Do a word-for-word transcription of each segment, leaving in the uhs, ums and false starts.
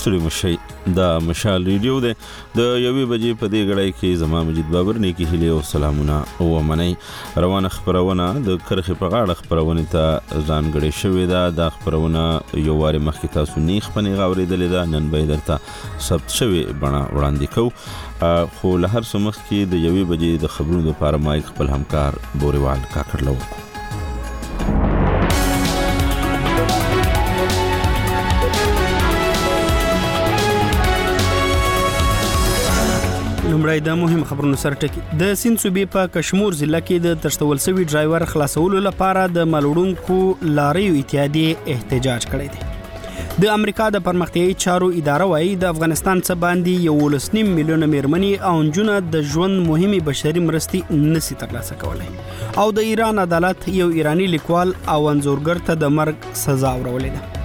ستړي مشي د مشال ریډیو ده د یوې بجې په دې غړای کې زما مجید بابر نیکی هلي او سلامونه او منی روانه خبرونه د کرخه په غاړه خبرونه ته ځانګړې شوې ده د خبرونه یو واره مخکې تاسو نیخ پنی غوړېدلې ده نن به درته ثبت شوې بڼه وړاندې کو خو له هر څه مخکې د یوې بجې د خبرونو لپاره مایک خپل همکار بوريوال کاکړ لو لومړی د مهم خبرونو سره ټکی د سیند صوبې په کشمیر ضلع کې د تشتول سوي ډرایور خلاصولو لپاره د مالوړونکو لاریو اتحادیه احتجاج کړی دی د امریکا د پرمختیایي چارو اداره وايي د افغانستان څخه باندې یو لسنیم میلیونه میرمنې او نجونه د ژوند مهمه بشري مرستې نسي ترلاسه کولای او د ایران عدالت یو ایرانی لیکوال او انځورګر ته د مرګ سزا ورولې ده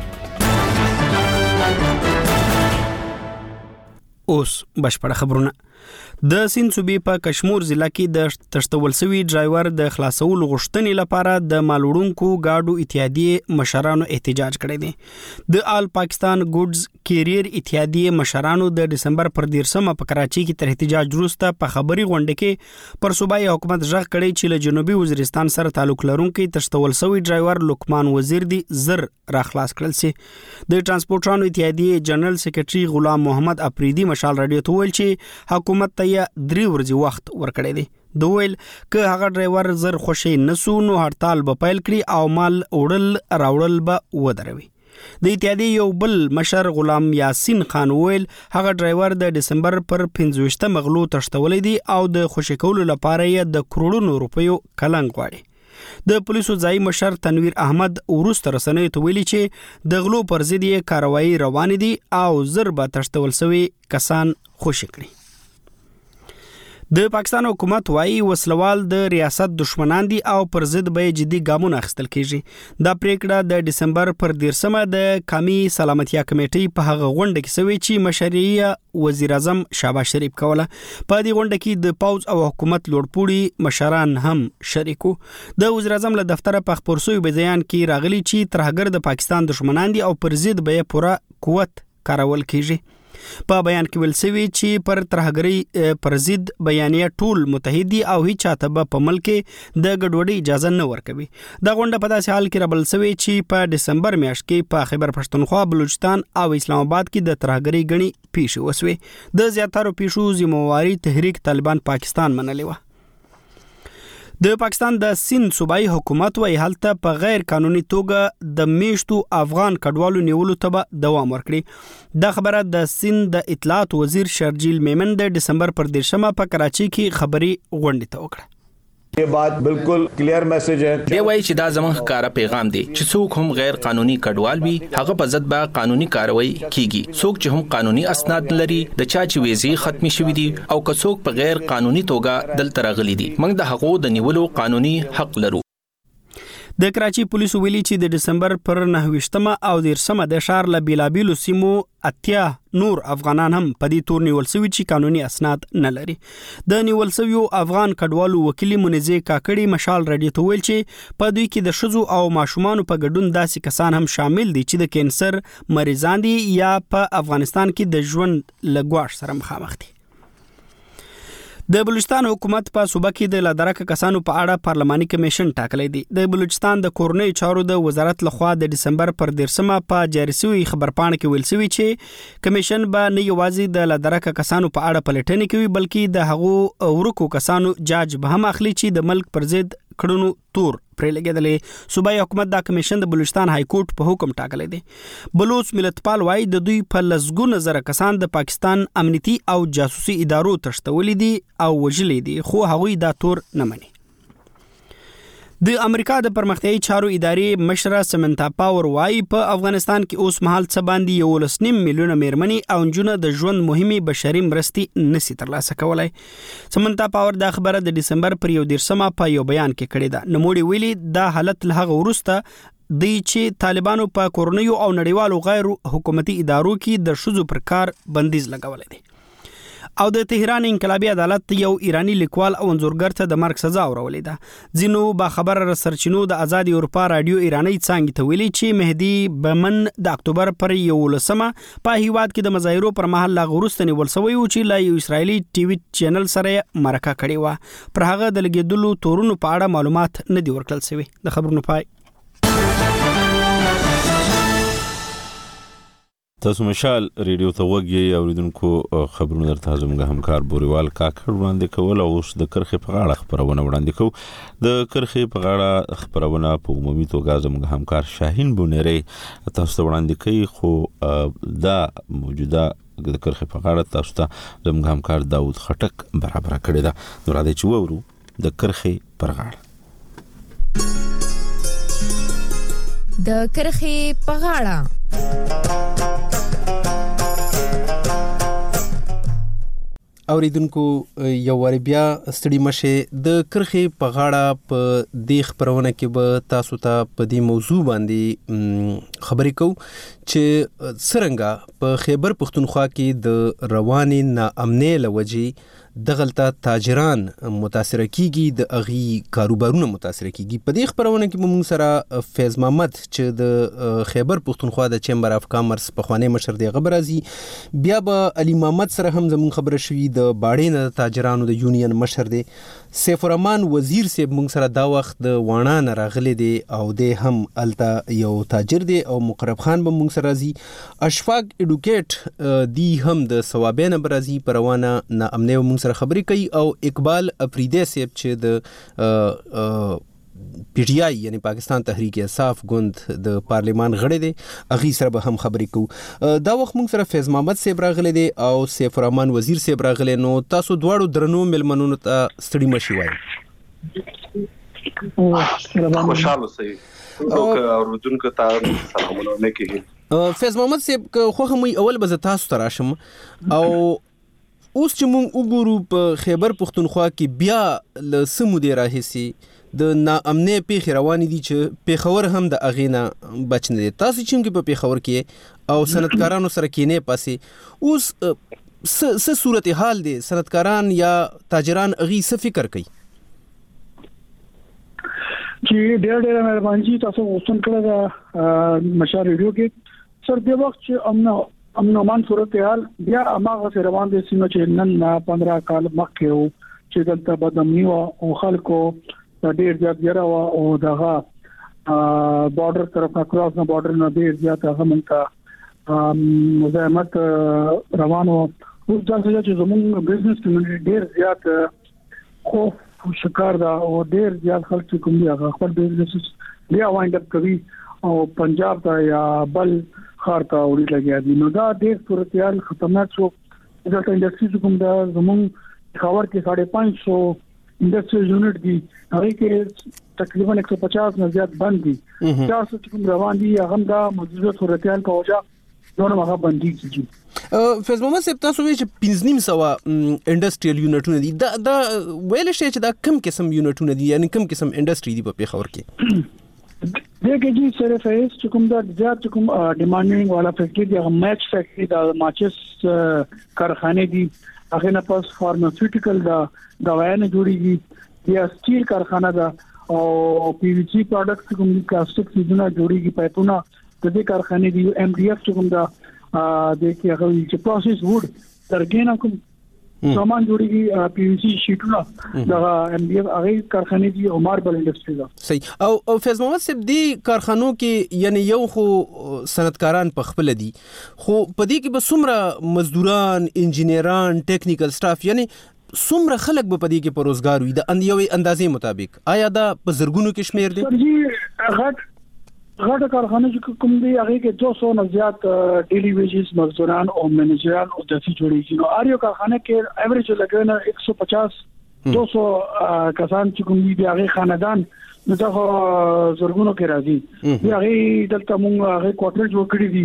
اوس بشپړ خبرونه د سیند صوبې په کشمیر ضلع کې د تشتول سوي ډرایور د خلاصولو غوښتنې لپاره د مالوړونکو گاډو اتحادیه مشرانو احتجاج کړی دی د آل پاکستان ګوډز کیریر اتحادیه مشرانو د دسمبر پر دیرشمه په کراچي کې تر احتجاج وروسته په خبري غونډه کې پر صوبایي حکومت ژغ کړی چې له جنوبي وزیرستان سره تعلق لرونکي تشتول سوي ډرایور لقمان وزیر دی زر را خلاص کړل سي د ترانسپورټرانو اتحادیه جنرال سیکریټري غلام محمد افریدي مشال رادیو ته ویل چې حکومت ته درې ورځې وخت ورکړی دی د ویل که هغه ډرایور زر خوشي نسو نو هړتال به پیل کړي او مال وړل راوړل به ودروي د اتحادیه یو بل مشر غلام یاسین خان ویل هغه ډرایور د دسمبر پر پنځوسته مغلو تشتولې دي او د خوشي کولو لپاره یې د کروڑونو روپیو کلنګ غواړي د پولیسو ځای مشر تنویر احمد ورسته رسنیو ته ویلي چې د غلو پر ضد یې کاروایی روان دي او زر به تشتول سوي کسان خوشي کړي د پاکستان حکومت وايي وسلوال د ریاست دشمنان دي او پر ضد به جدي ګامونه اخیستل کیږي دا پریکړه د دسمبر پر دیرشمه د قومي سلامتیا کمیټې په هغه غونډه کې شوې چې مشرعي وزیر اعظم شهباز شریف کوله په دې غونډه کې د پوز او حکومت لوړپوړي مشران هم شریکو د وزیر اعظم له دفتر په خبرسوي بیان کې راغلي چې ترهګر د پاکستان دشمنان دي او پر ضد به پوره قوت کارول کیږي په بیان کې ویل شوی چې پر ترهګری پر ضد بیانیه ټول متحدي او هیڅ چاته به په ملک د ګډوډۍ اجازه نه ورکوي دا غونډه په داسې حال کې رابل شوی چې په دسمبر میاشت کې په خیبر پښتونخوا بلوچستان او اسلام آباد کې د ترهګری غني پیښې وسوي د زیاتره پیښو ذمہواری تحریک طالبان پاکستان منلې و د پاکستان د سیند صوبایي حکومت وايي هلته په غیر قانوني توګه د میشتو افغان کډوالو نیولو ته دوام ورکړي دا خبره د سیند د اطلاعات وزیر شرجیل میمن د دسمبر پر دیرشمه په کراچي کې خبري غونډه ته وکړه ये बात बिल्कुल क्लियर मैसेज है دی وایي چې دا زموږ ښکاره پیغام دی چې څوک هم غیر قانوني کډوال وي هغه په ضد به قانوني کاروایی کیږي څوک چې هم قانوني اسناد لري د چا چې ویزې ختمي شوې دي او که څوک په غیر قانوني توګه دلته راغلي دي موږ د هغو د نیولو قانوني حق لرو د کراچي پولیسو ویلي چې د دسمبر پر نهویشتمه او دیرشمه د شهر له بیلابیلو سیمو اتیا نور افغانان هم په دې تور نیول شوي چې قانوني اسناد نه لري د نیول شویو افغان کډوالو وکیل منځي کاکړي مشال رادیو ته ویل چې په دوی کې د شذو او ماشومان په ګډون داسې کسان هم شامل دي چې د کینسر مریضان دي یا په افغانستان کې د ژوند لګواش سره مخامخ دي د بلوچستان حکومت په صوبه کې د لادرکه کسانو په اړه پارلماني کمیشن ټاکلی دی د بلوچستان د کورنۍ چارو د وزارت لخوا د دسمبر پر دیرشمه په جاری شوی خبرپاڼه کې ویل شوی چې کمیشن به نه یوازې د لادرکه کسانو په اړه پلټنې کوي بلکې د هغو ورکو کسانو جاج به هم اخلي چې د ملک پر ضد کړنو تور پرې لګیدلې صوبایي حکومت دا کمیشن د بلوچستان های کورټ په حکم ټاکلی دی بلوچ ملتپال وايي د دوی په لسګونه زره کسان د پاکستان امنیتي او جاسوسي ادارو تشتولې دي او وژلې دي خو هغوی دا تور نه مني د امریکا د پرمختیایي چارو ادارې مشره سمنتا پاور وايي په افغانستان کې اوس مهال څه باندې یو لس نیم میلیونه میرمنې او نجونه د ژوند مهمه بشري مرستې نسی ترلاسه کولای سمنتا پاور د خبره د دسمبر پر یو دیرشمه په یو بیان کې کړې ده نوموړي ویلي دا حالت له هغه وروسته دی چې طالبانو په کورنیو او نړیوالو غیر حکومتي ادارو کې د شذو پر کار بندیز لګولې دي او د تهران انقلابي عدالت یو ایرانی لیکوال او انځورګر ته د مرګ سزا ورولې ده. ځینو با خبر سرچینو د آزاد اروپا رادیو ایرانی څنګه ته ویلي چې مهدي بمن د اکتوبر پر یولسمه په هیواد کې د مظاهرو پر مهال لا غورستنی ولسوي او چې لا یو اسرایلی ټي وي چینل سره مرکه کړې و. پر هغه د لګیدلو تورونو په اړه معلومات نه دی ورکړل شوی. د خبرونو پای. تاسو مشال ریډیو ته وګورئ اوریدونکو خبرونه درته زموږ همکار بوريوال کاکړ وړاندې کول او اوس د کرخې په غاړه خبرونه وړاندې کوو. د کرخې په غاړه خبرونه په عمومي توګه زموږ همکار شاهین بونری تاسو ته وړاندې کوي، خو دا موجوده د کرخې په غاړه تاسو ته زموږ همکار داود خټک برابر کړی دا. نو راځي چې وورو د کرخې په غاړه. د کرخې په غاړه اوریدونکو یو واری بیا ستړي مشه د کرخې په غاړه په دې خبرونه کې به تاسو ته په دې موضوع باندې خبرې کوو چې څرنګه په خیبر پختونخوا کې د روانې ناامنۍ لوجې دغلطه تاجران متاثر کیږي، د اغي کاروبارونه متاثر کیږي. په دې خبرونه کې موږ سره فیض محمد چې د خیبر پختونخوا د چیمبر اف کامرس په خوانی مشر دی خبر راځي، بیا به علي محمد سره هم زموږ خبره شوي د باړې نه تاجرانو د یونین مشر دی، سیف الرحمن وزیر صاحب موږ سره دا وخت د وانا نه راغلی دی او د هم الته یو تاجر دی، او مقرب خان به موږ سره راځي، اشفاق اډوکیټ دی هم د ثوابین برازي پروانه ناامنۍ موږ سره خبرې کوي، او اقبال افریدی صاحب چې د پی ټی آی یعنی پاکستان تحریک انصاف ګوند د پارلیمان غړی دی، اغي سره به هم خبرې کوو. دا وخت موږ سره فیض محمد صاحب راغلی دی او سیف الرحمن وزیر صاحب راغلی. نو تاسو دواړو درنو ملمنونو ته ستړي مشي وایي. خوشاله سي او اوردونکو ته سلامونه نه کوي. فیض محمد صاحب خو هم اول به تاسو ته راشم، او اوس چې موږ وګورو په خیبر پختونخوا کې بیا له سمو دی راهسي د ناامنۍ پیښې روانې دي چې پیښور هم د اغینا بچ نه دي. تاسو چې په پیښور کې او صنعتکارانو سره کېنه پاسې اوس څه صورتحال دي؟ صنعتکاران یا تاجران اغي څه فکر کوي؟ چې ډېر ډېر مهرباني تاسو وستون کړه د مشال ریډیو کې سر د وخت چې امن امن امان صورتحال بیا اماغه روان دي سیمه چې نن پندرہ کال مخکې وو چې دلته بدامني او خلکو ډېر زیات یره او دغه بارډر طرف کراس نه بارډر نه ډېر زیات هغه منته مزاحمت روانو. اوس دا چې زموږ بزنس کمیونټي ډېر زیات خوف شکار دا او ډېر زیات خلک کوم دي هغه خپل بزنس بیا وایند اپ کوي او پنجاب ته یا بل خار ته وړي لګیا دي. نو دا ډېر صورتحال خطرناک شو. دا انډستری کوم دا زموږ خبر کې ساڑھے پانچ سو انډستریل یونټ دي، هغه کې تقریبا ایک سو پچاس نه زیات بند دي. چار سو کوم روان دي هغه دا موجوده صورتحال په وجه نور هغه بندي کیږي. فیض محمد صاحب تاسو وایي چې پنځه نیم سوه انډستریل یونټونه دي، دا دا ویل شي چې دا کم قسم یونټونه دي، یعنی کم قسم انډستری دي په پیښور کې؟ دغه جی صرف ایس چې کوم دا زیات کوم ډیمانډینګ والا فیکټری دی، هغه میچ فیکټری دا ماچس کارخانه دي، هغه نه پس فارماسیوټیکل دا دوايانه جوړیږي، یا سټیل کارخانه دا او پی وی سی پروډکټس کوم دي، پلاستیک سیزونه جوړیږي، پایپونه د دې کارخانه دي، ایم ډی اف کوم دا د کې هغه چې پروسس وډ ترګینا کوم سامان جوړیږي، پی وی سی شیټونه دا ایم ډی اف هغه کارخانه دي او ماربل انډستری دا. صحیح. او او فیض محمد صاحب دی کارخانو کې یعنی یو خو صنعتکاران په خپل دي، خو په دې کې به څومره مزدوران، انجینران، ټیکنیکل سټاف، یعنی څومره خلک به په دې کې په روزګار وي د اندیوي اندازې مطابق؟ آیا دا په زرګونو کې شمیر دي؟ سرجی غټ غټ کارخانه چې کوم دی هغه کې دو سو نه زیات ډیلی ویجز مزدوران او منیجران او داسې جوړیږي. نو اریو کارخانه کې ایوریج لګنه ایک سو پچاس دو سو کسان چې کوم دی هغه خاندان نو دا زرګونو کې راځي. هغه دلته موږ هغه کوارټر جوړ کړی دي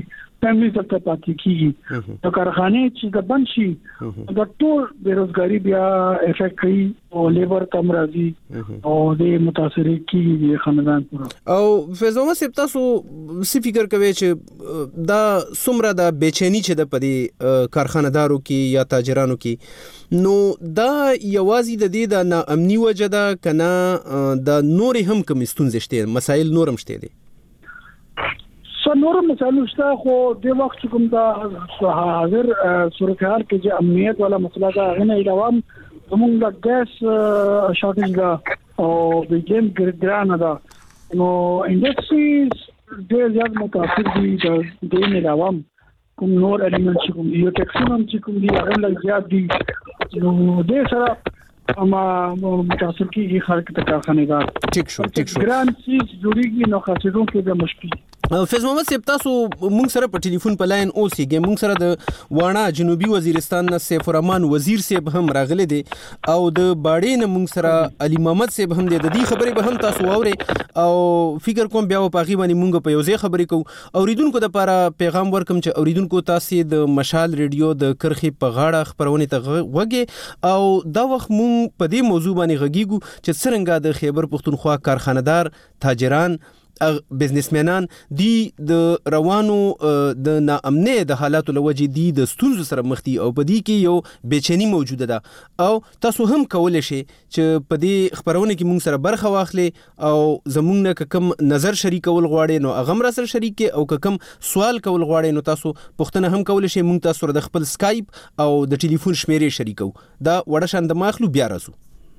فیملی ته پاتې کیږي د کارخانه چې د بند شي د ټول بیروزګاری بیا افیکټ کوي او لیبر کم راځي او د متاثر کیږي خاندان پورا. او فیض محمد صاحب تاسو څه فکر کوئ چې دا څومره د بېچینی چې د پدې کارخانه‌دارو کې یا تاجرانو کې نو دا یوازې د دې د ناامني وجه ده کنه د نور هم کوم ستونزې شته مسایل نورم شته دي؟ څو نور مسایل شته خو د وخت کوم دا حاضر صورتحال کې چې امنیت والا مسله ده غنه علاوه زمونږ د ګاز شارټیج دا او د ګیم ګران ده نو انډستریز ډېر زیات متاثر دي د دې علاوه کوم نور الیمنټ چې کوم یو ټیکسونم چې کوم دی هغه لږ زیات دي نو د سره اما متاثر کیږي خلک ته کارخانه‌دار ټیک شو ټیک شو ګران چیز جوړیږي نو خاصو کې د مشکل. فیض محمد صاحب تاسو مونږ سره په ټلیفون په لاین اوسېږئ مونږ سره د واڼه جنوبي وزیرستان نه سیف الرحمن وزیر صاحب هم راغلي دي او د باړې نه مونږ سره علي محمد صاحب هم دي د دې خبرې به هم تاسو واورئ او فکر کوم بیا په هغې باندې مونږ په یو ځای خبرې کوو. اوریدونکو دپاره پیغام ورکم چې اوریدونکو تاسې د مشال ریډیو د کرښې په غاړه خپرونې ته غوږئ او دا وخت مونږ په دې موضوع باندې غږیږو چې څرنګه د خیبر پښتونخوا کارخانه‌دار تاجران بزنسمنان دی د روانو د ناامنۍ د حالاتو لوجې دی د ستونزو سره مخ دي او په دې کې یو بېچینی موجوده ده او تاسو هم کولی شئ چې په دې خپرونه کې مونږ سره برخه واخلئ او زمونږ نه کوم نظر شریکول غواړئ نو هغه هم راسره شریک کړئ او کوم سوال کول غواړئ نو تاسو پوښتنه هم کولی شئ مونږ تاسو سره د خپل سکایپ او د ټلیفون شمیرې شریکو دا وړه شان د ماخلو بیا راسو.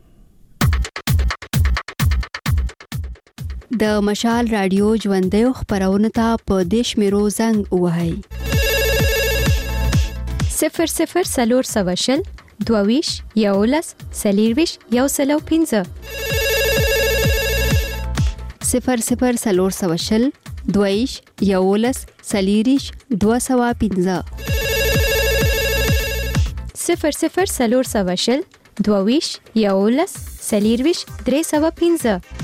د مشال رادیو ژوندۍ خپرونه ته په دیش میرو زنګ وهاي صفر صفر سلور سواشل دوویش یولس سلیرویش یو سلو پینځه صفر صفر سلور سواشل دوویش یولس سلیریش دو سوا پینځه صفر صفر سلور سواشل دوویش یولس سلیرویش درې سوا پینځه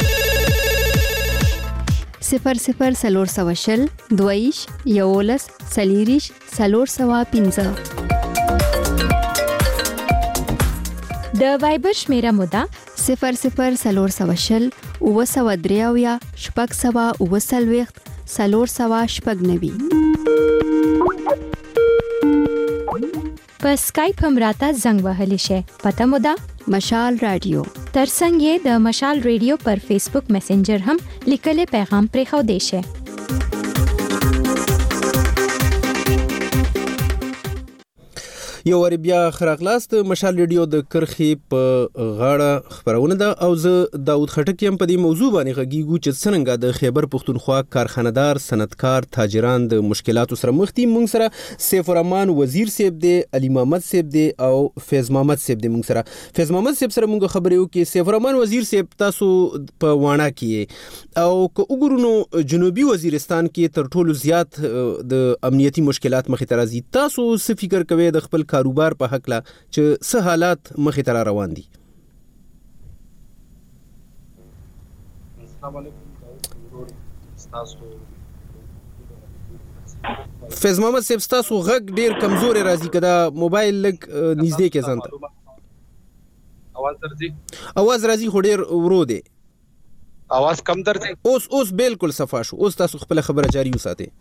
صفر صفر سلور سوا شل دویش یولس سلیریش سلور سوا پینځه د وایبر شمیره مودا صفر صفر سلور سوا شل اوه سوا دریاویا شپږ سوا اوه څلوېښت سلور سوا شپږ نوي په سکایپ هم راته زنګ وهلی شي پته مودا مشال رادیو ترڅنګ یې د مشال ریډیو پر فیسبوک میسنجر هم لیکلي پیغام پرېښو دی شي. یو وری بیا خراغلاست مشال ریډیو د کرخې په غاړه خبرونه ده او زه داود خټک یم په دې موضوع باندې غږیږو چې څنګه د خیبر پښتونخوا کارخانه‌دار صنعتکار تاجران د مشکلاتو سره مخ دي. مونږ سره سیف الرحمن وزیر صاحب دی علي محمد صاحب دی او فیض محمد صاحب دی. مونږ سره فیض محمد صاحب سره مونږ خبرې وکړو. سیف الرحمن وزیر صاحب تاسو په واڼه کې او که وګورو جنوبي وزیرستان کې تر ټولو زیات د امنیتي مشکلات مخې ته راځي. تاسو څه فکر کوئ د خپل کاروبار په حق لا چې څه حالات مخې ته روان دي؟ السلام علیکم فیض محمد صاحب تاسو غږ ډیر کمزوري راځي کدا موبایل لګ نږدې کې ځان ته आवाज درځي आवाज راځي خو ډیر ورو دی आवाज کم درځي اوس اوس بالکل صفا شو. اوس تاسو خپل خبره جاری وساتئ.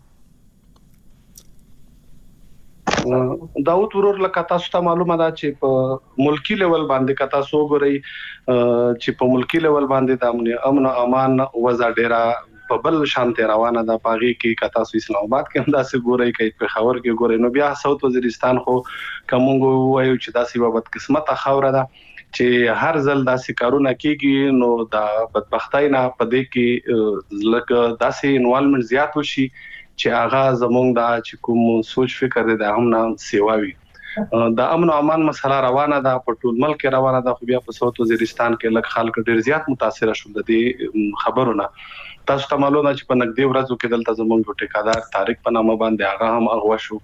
داود ورور لکه تاسو ته معلومه ده چې په ملکی لیول باندې کتا سو غوري چې په ملکی لیول باندې د امن او امان وضع ډیره په بل شانته روانه ده. پاغي کې کتا سو اسلام آباد کې هم داسې ګوري کې په خبر کې ګوري نو بیا ساوث وزیرستان خو کومو وایو چې داسې بابت قسمت خوره ده چې هر ځل داسې کارونه کیږي نو دا بدبختۍ نه پدې کې لکه داسې انوالمنت زیات وشي چې هغه زمونږ د چې کوم سوچ فکر دی د هم نه سیواوي. د امن او امان مسله روانه ده په ټول ملک روانه ده خو بیا په ساوث وزیرستان کې لږ خلک ډیر زیات متاثر شول د دې خبرونه. تاسو ته معلومه چې په نګدي ورځو کې دلته زمونږ ټیکادار طارق په نامه باندې هغه هم اغوا شو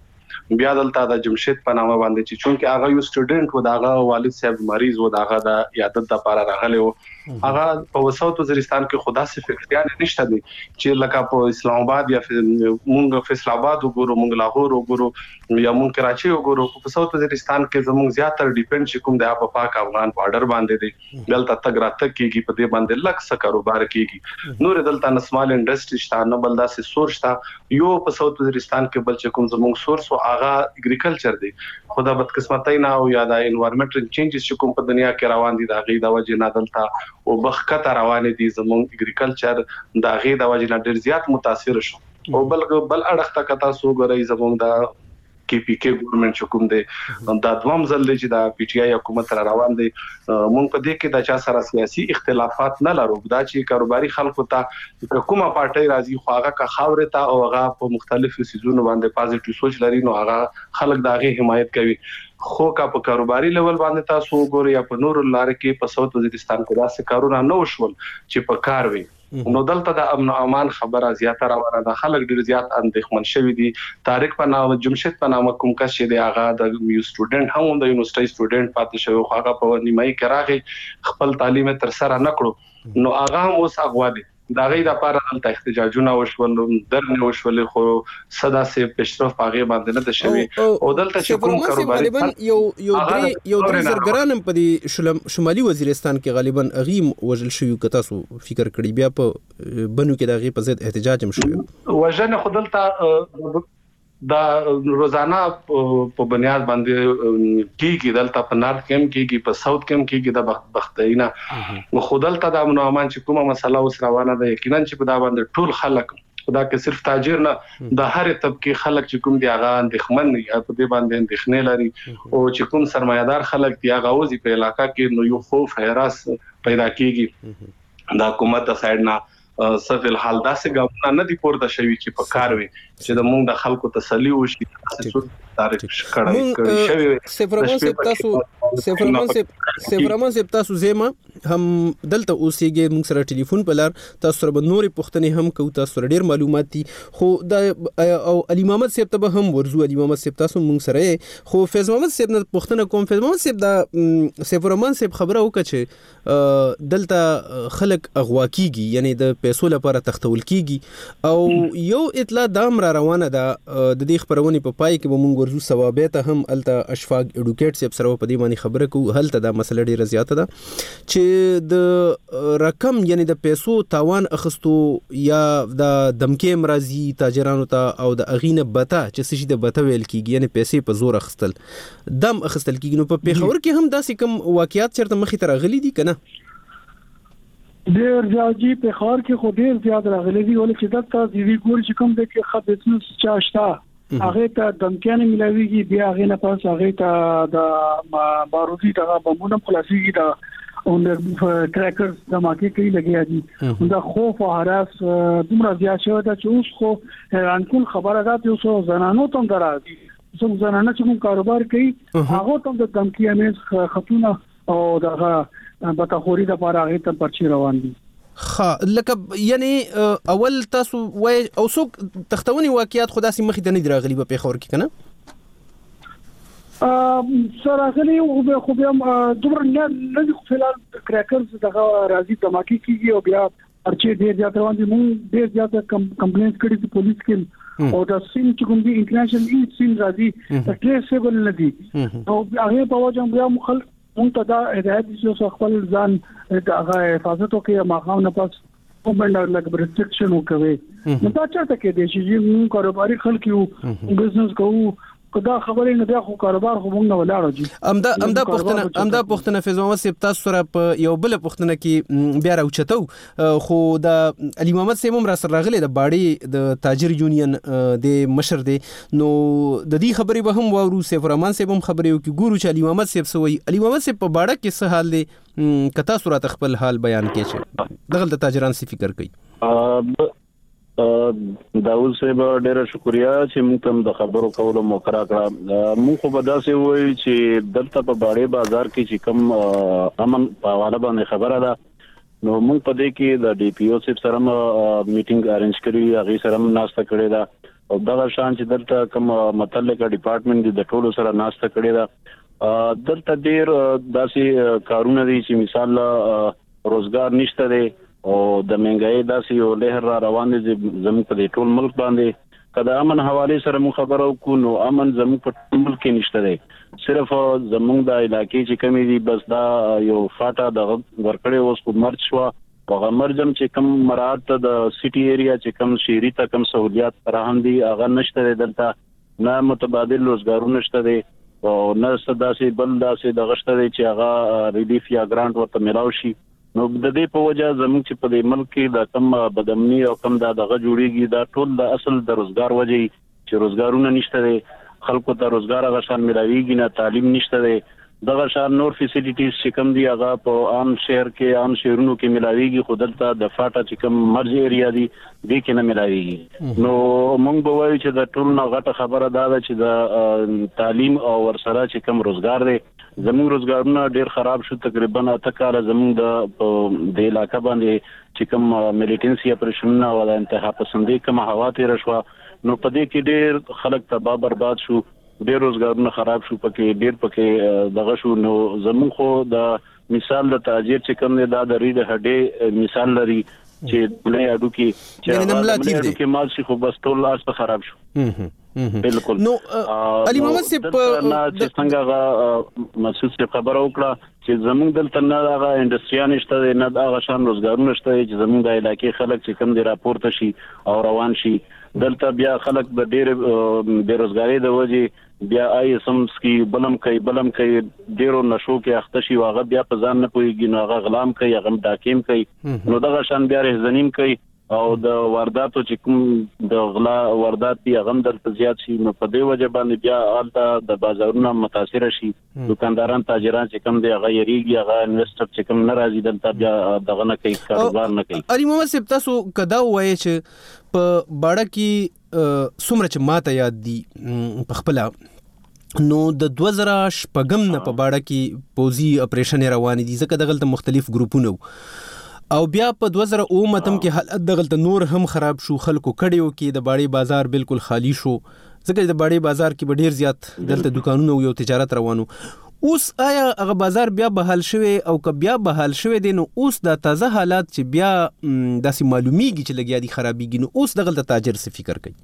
بیا دلته د جمشید په نامه باندې چې چونکه هغه یو سټوډنټ و داغه والد صاحب مریض و داغه د عیادت لپاره راغلی و هغه په وسوت وزیرستان کې خدا سي فکریان نشته دي چې لکه په اسلام آباد یا مونږ فیصل آباد وګورو مونږ لاهور وګورو یا مونږ کراچي وګورو په وسوت وزیرستان کې زموږ زیاتره ډیپند چې کوم د پاک افغان بارډر باندې دي دلته تګ راتګ کیږي په دې باندې لک څه کاروبار کیږي نور دلته نسمال انډستری شته نه بل داسې سورس شته یو په وسوت وزیرستان کې بل چې کوم زموږ سورس او هغه اګریکلچر دی خدا بدقسمتۍ نه او یا د انوایرنمنټل چینجز چې کوم په دنیا کې روان دي دا غي د وجه نه دلته او بخکته روان دي زموږ اګریکلچر دا غي د وجه نه ډیر زیات متاثر شو او بل بل اړخ ته کتا سو غړي زموږ د کی پی کې ګورنمنت حکومت دی دا دوام ځل دی چې دا پی ټی آی حکومت را روان دی مونږ په دې کې د چا سره سیاسي اختلافات نه لرو دا چې کاروباري خلکو ته کومه پارټي راځي خو هغه کا خاورې ته او هغه په مختلفو سيزونو باندې پازیټیو سوچ لري نو هغه خلک داغه حمایت کوي خو کا په کاروباري لیول باندې تاسو وګورئ یا په نور لار کې په ساوث وزیرستان کې داسې کارونه نه وشول چې په کار وي نو دلته د امن او امان خبره زیاته روانه ده خلک ډیر زیات اندېښمن شوي دي طارق په نامه جمشید په نامه کوم کس چې دی هغه د یو سټوډنټ هم د یونیورسيټي سټوډنټ پاتې شوی خو هغه په نیمایي کې راغی خپل تعلیم تر سره نه کړو نو هغه هم اوس اغوا دي دا غي د لپاره دلته احتجاجونه وشول درنه وشول خو صدا سي پښتو پاغه باندې نه د شوی او دلته چې کوم کاروباري یو یو درې یو درې زرګرانم په دې شمالي وزیرستان کې غالبا اغیم وجل شوی کتا سو فکر کړی بیا په بنو کې د غي په ضد احتجاج هم شوی وژنه خدلته دا روزانه په بنیاد باندې کیږي دلته په نارث کېم کېږي په ساوث کېم کېږي د بختینا نو خدلته د امن او امان چې کومه مسله اوس روانه ده یقینا چې په دا باندې ټول خلک خدا کې صرف تاجر نه د هر طبقه خلک چې کوم دی هغه اندخمن یا په دې باندې اندخنه لري او چې کوم سرمایدار خلک دی هغه اوسې په علاقہ کې نو یو خوف هراس پیدا کیږي د حکومت د سایډ نه سفل حال داسې ګامونه نه دی پورته شوی چې په کار وي چې د مونږ د خلکو تسلی وشي تاسو تاریخ کړی شوی سفرمان سپ تاسو سفرمان سپ سفرمان سپ تاسو زما هم دلته اوسېږي مونږ سره ټلیفون په لار تاسو سره نورې پوښتنې هم کوو تاسو سره ډېر معلومات دي خو د او علي محمد سپ ته هم ورزو علي محمد سپ تاسو مونږ سره خو فیض محمد سپ نه پوښتنه کوم فیض محمد سپ دا سفرمان سپ خبره وکړه چې دلته خلک اغوا کیږي یعنی د پیسو لپاره تختول کیږي او یو اطلاع دام را روانه ده د دې خبرونه په پای کې به مونږ ورزو ثوابته هم الته اشفاق اډوکیټ سپ سره په دې باندې خبره کوو هلته دا مسله ډیره زیاته ده چې د رقم یعنی د پیسو تاوان اخستو یا د دمکې مرضی تاجرانو ته او د اغینه بتا چې سشي د بتا ویل کیږي یعنی پیسې په زور اخستل دم اخستل کیږي نو په پیښور کې هم داسې کوم واقعیات چرته مخې ته راغلي دي کنه ډیر ځاجي په خار کې خو ډیر زیات راغلي دي ولې چې دلته د وی ګور چې کوم د کې خدمت چاشتا هغه ته دمکانه ملاويږي بیا هغه نه پاس هغه ته د بارودي دغه بمونه خلاصيږي دا او د کریکرز د ماکي کې لګیا دي دا خوف او هراس دومره زیات شوی دا چې اوس خو انکل خبره ده چې اوس زنانو ته درازي څو زنانه چې کوم کاروبار کوي هغه ته د دمکی امید خطونه او دغه بتاخوري د پاره هغه ته پرچی روان دي خا لکه یعنی اول تاسو وای او څوک تختونی واقعیات خدا سي مخې ته نه راغلي په پیښور کې کنه ا سره غلي او به خو بیا دومره نه نه فلال کریکرز دغه راځي دماکي کیږي او بیا پرچی ډیر زیات روان دي مونږ ډیر زیات کمپلینټ کړي دي پولیس کې او دا سیم چې کوم دي انټرنیشنل ای سیم راځي ټریسبل نه دي او هغه په وجه بیا مخل مونږ ته هدایت دي چې خپل ځان د حفاظت وکړي ماقام نه پاس کومند لګ ریسټریکشن وکوي نو دا چاته کې دي چې موږ کاروباري خلک یو بزنس کوو کدا خبرې نه دا خو کاروبار خو موږ نه ولاړو جی امدا امدا پښتنه امدا پښتنه فیض محمد سپ تاسو سره په یو بل پښتنه کې بیا راوچتو خو د علي محمد سپ هم را سره راغلي د باډي د تاجر یونین د مشر دی نو د دې خبرې به هم وورو سپ رحمان سپ هم خبرې وکي ګورو چې علي محمد سپ سوي علي محمد سپ په باډه کې څه حال دی کتا صورت خپل حال بیان کړي دغه د تاجران سی فکر کوي داول صاحب ډیره شکریا چې موږ ته د خبرو کولو موقع راکړه موږ خو به داسې وایو چې دلته په باډي بازار کې چې کوم امن په حواله باندې خبره ده نو موږ په دې کې د ډي پی او صاحب سره میټینګ ارینج کړی هغه سره ناشته کړې ده او دغه شان چې دلته کوم متعلقه ډپارټمنټ د ټولو سره ناسته کړې ده دلته ډیر داسې کارونه دي چې مثال روزګار نشته دی او د منګای داسې یو لهر را روان دي زموږ په ټول ملک باندې کله امن حواله سره مو خبرو کو نو امن زموږ په ملک کې نشته دی صرف زموږ د علاقې چې کمی دي بس دا یو فاټا د ورکړې اوس په مرچ شو په مرجم چې کم مراد د سټي ایریا چې کم شهري ته کم سہولیات فراهم دي هغه نشته دلته نه متبادل روزګارونه نشته دي او نه ستاسي بل داسې د غشته دي چې هغه ریلیف یا ګرانټ ورته ملاو شي نو د دې په وجه زموږ چې په دې ملک کې د کم بدامني او کم د دغه جوړیږي دا ټول د اصل د روزګار وجه چې روزګارونه نشته دي خلکو ته روزګار غشان ملاويږي نه تعلیم نشته دي دغه شان نور فیسیلیټیز چې کم دي هغه په عام شهر کې عام شهرونو کې ملاويږي خو دلته د فاټا چې کم مرز ایریا دي دې کې نه ملاويږي نو موږ به وایو چې د ټول نه غټه خبره دا ده چې د تعلیم او ورسره چې کم روزګار دي زموږ روزګارونه ډیر خراب شو تقریبا اته کال زموږ د د علاقې باندې چې کوم ملیټنسي اپریشنونه او د انتها پسندي کوم هوا تیر شو نو په دې کې ډیر خلک تباہ برباد شو ډیر روزګارونه خراب شو پکې ډیر پکې دغه شو نو زموږ خو د مثال د تاجر چې کوم نه دا د ریډ هډې مثال لري چې نه اډو کې چې نه کې مال شي خو بس ټول لاس په خراب شو بالکل نو علي محمد سپ چې څنګه مسعود سے خبر وکړه چې زموږ دلته نه هغه انډستریان نشته نه هغه شان روزګارونه نشته چې زموږ د علاقې خلک چې کم دي راپورته شي او روان شي دلته بیا خلک د ډېر بیروزګاری د وجې بیا آی سمس کی بلم کوي بلم کوي ډیرو نشو کې اخته شي واغه بیا په ځان نه پويږي نو هغه غلام کوي هغه ډاکیم کوي نو دغه شان بیا رهزنیم کوي او د وارداتو چې کوم د غلا واردات دی هغه د زیات شي نو په دې وجه باندې بیا حالت د بازارونو متاثر شي دکانداران تاجران چې کوم دی هغه یریږي هغه انویسټر چې کوم ناراضي دلته بیا دغه نه کوي کاروبار نه کوي علي محمد سپ تاسو کدا وایي چې په باړه کې څومره چې ماته یاد دي په خپل نو د دوه زره شپږم نه په باړه کې پوزي اپریشن روان دي ځکه دغه مختلف ګروپونه او بیا په دوه زره اووه متم کې حالت دغه نور هم خراب شو خلکو کډیو کې د باړې بازار بالکل خالی شو ځکه د باړې بازار کې ډیر زیات دلته دکانونه او تجارت روانو اوس آیا هغه بازار بیا بحال شوی او که بیا بحال شوی دی نو اوس د تازه حالات چې بیا داسې معلومیږي چې لګیا دي خرابېږي نو اوس دغه د تاجر څه فکر کوي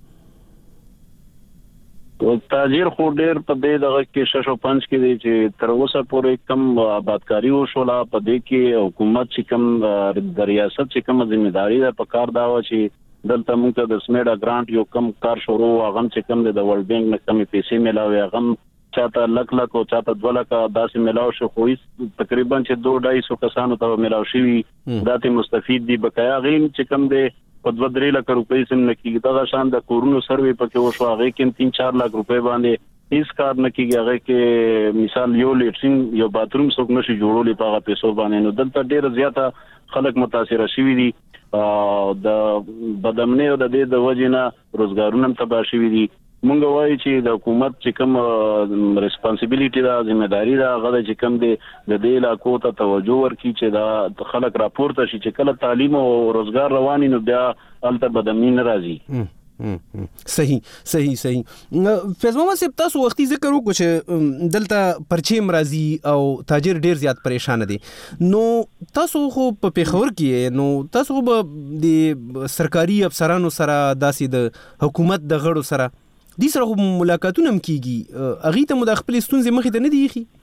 تاجر خو ډیر په دې دغه کې شش او پنځ کې دي چې تر اوسه پورې کم آبادکاری وشولا په دې کې حکومت چې کم د ریاست چې کم ځمېداري ده په کار دا و چې دلته موږ ته د سمیډا ګرانټ یو کم کار شروع هغه چې کم د ورلد بانک نه کم پیسې ملاوي هغه چاته لک لک او چاته دوه لک داسې ملاو شو خو تقریبا چې دوه ډای سو کسانو ته ملاو شي داتې مستفید دي بقایا غیم چې کم دي په دوه درې لک روپۍ سم نکیږي دا شان د کورونو سروې پکې وشو هغه کې تین چار لک روپۍ باندې هیڅ کار نکیږي هغه کې مثال یو لیټرین یو باتروم څوک نشي جوړولې په هغه پیسو باندې نو دلته ډیر زیاته خلک متاثر شوي دي د بدامنۍ او د دې د وجنه روزګارونه تباہ شوي دي مونږ وایو چې د حکومت چې کوم ریسپانسیبিলিټي دا ځمېداري دا غوډه چې کوم دی د دې علاقو ته توجه ورکړي چې دا خلک راپورته شي چې کله تعلیم او روزګار رواني نو بیا الته بدامنۍ ناراضي صحیح صحیح صحیح فیض محمد صاحب تاسو وختي ذکر وکړو چې دلته پرچیم راځي او تاجر ډیر زیات پریشان دي نو تاسو خو په پیښور کې نو تاسو به د سرکاري افسرانو سره داسې د حکومت د غړو سره دي سره ملاقاتونه هم کیږي اغه ته مداخله ستونزې مخې ته نه دی خي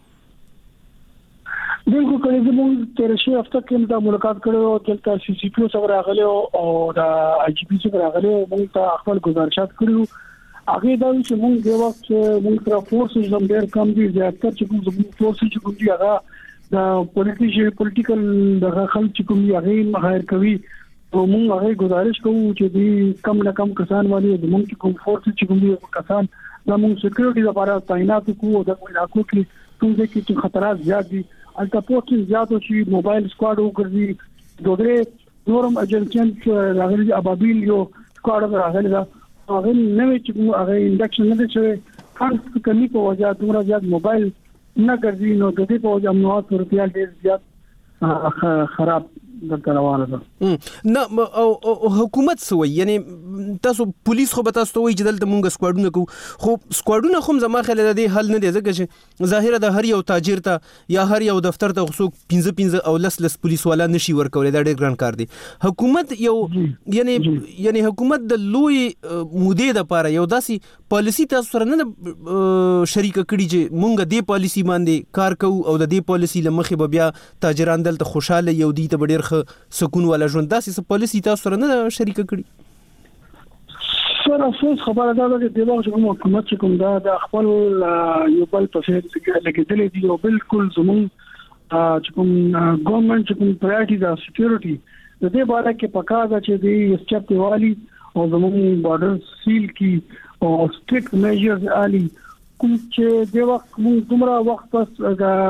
بالکل کله زموږ تیر شي هفته کې دا ملاقات کړو او دلته سی سی پی او سره راغلي او دا آی جی پی سره راغلي موږ ته خپل گزارشات کړو هغه دا چې موږ د وخت موږ تر فورسز هم ډېر کم دي زیاتره چې کوم زموږ فورسز چې کوم دي هغه دا پولیټیشن پولیټیکل دغه خلک چې کوم دي هغه مخایر کوي او موږ هغه گزارش کوو چې دې کم نه کم کسان والی زموږ چې کوم فورس چې کوم دي کسان د موږ سکیورټي لپاره تعینات کوو د علاقو کې څنګه کې خطرات زیات دي البته پوسټ زیاتو چې موبایل سکواډ وګرځي دوه نورم ایجنسیان راغلي ابابیل یو سکواډ راغلي دا هغه نوې چې هغه انډکشن نه دي چې هر کمی په وجه دومره زیات موبایل نه ګرځي نو د دې په وجه امنیت ورته ډیر زیات خراب د کاروان ده نه او حکومت سوی یعنی تاسو پولیس خو به تاسو ته وایي چې دلته مونږ سکواډونه کوو، خو سکواډونه خو زما خیال د دې حل نه دی، ځکه چې ظاهره د هر یو تاجر ته یا هر یو دفتر ته څوک پنځه پنځه او لس لس پولیس والا نشي ورکولی، دا ډېر ګران کار دی. حکومت یو یعنی یعنی حکومت د لوی مودې دپاره یو داسې پالیسي تاسو سره نه شریکه کړي چې مونږ دې پالیسي باندې کار کوو او د دې پالیسي له مخې به بیا تاجران دلته خوشحاله یو دوی ته به ډېر ښه سکون والا ژوند، داسې پالیسي تاسو سره نه شریکه کړي؟ سر افسوس خبره دا ده چې د وخت کوم حکومت چې کوم دا د خپل یو بل په فیر لګېدلې دي او بالکل زموږ چې کوم ګورنمنت چې کوم پرایورټي دا سکیورټي د دې باره کې پکار ده چې د سټپ دیوالي او زموږ بارډر سیل کی او سټریکټ میجرز علي کوم چې د وخت موږ دومره وخت پس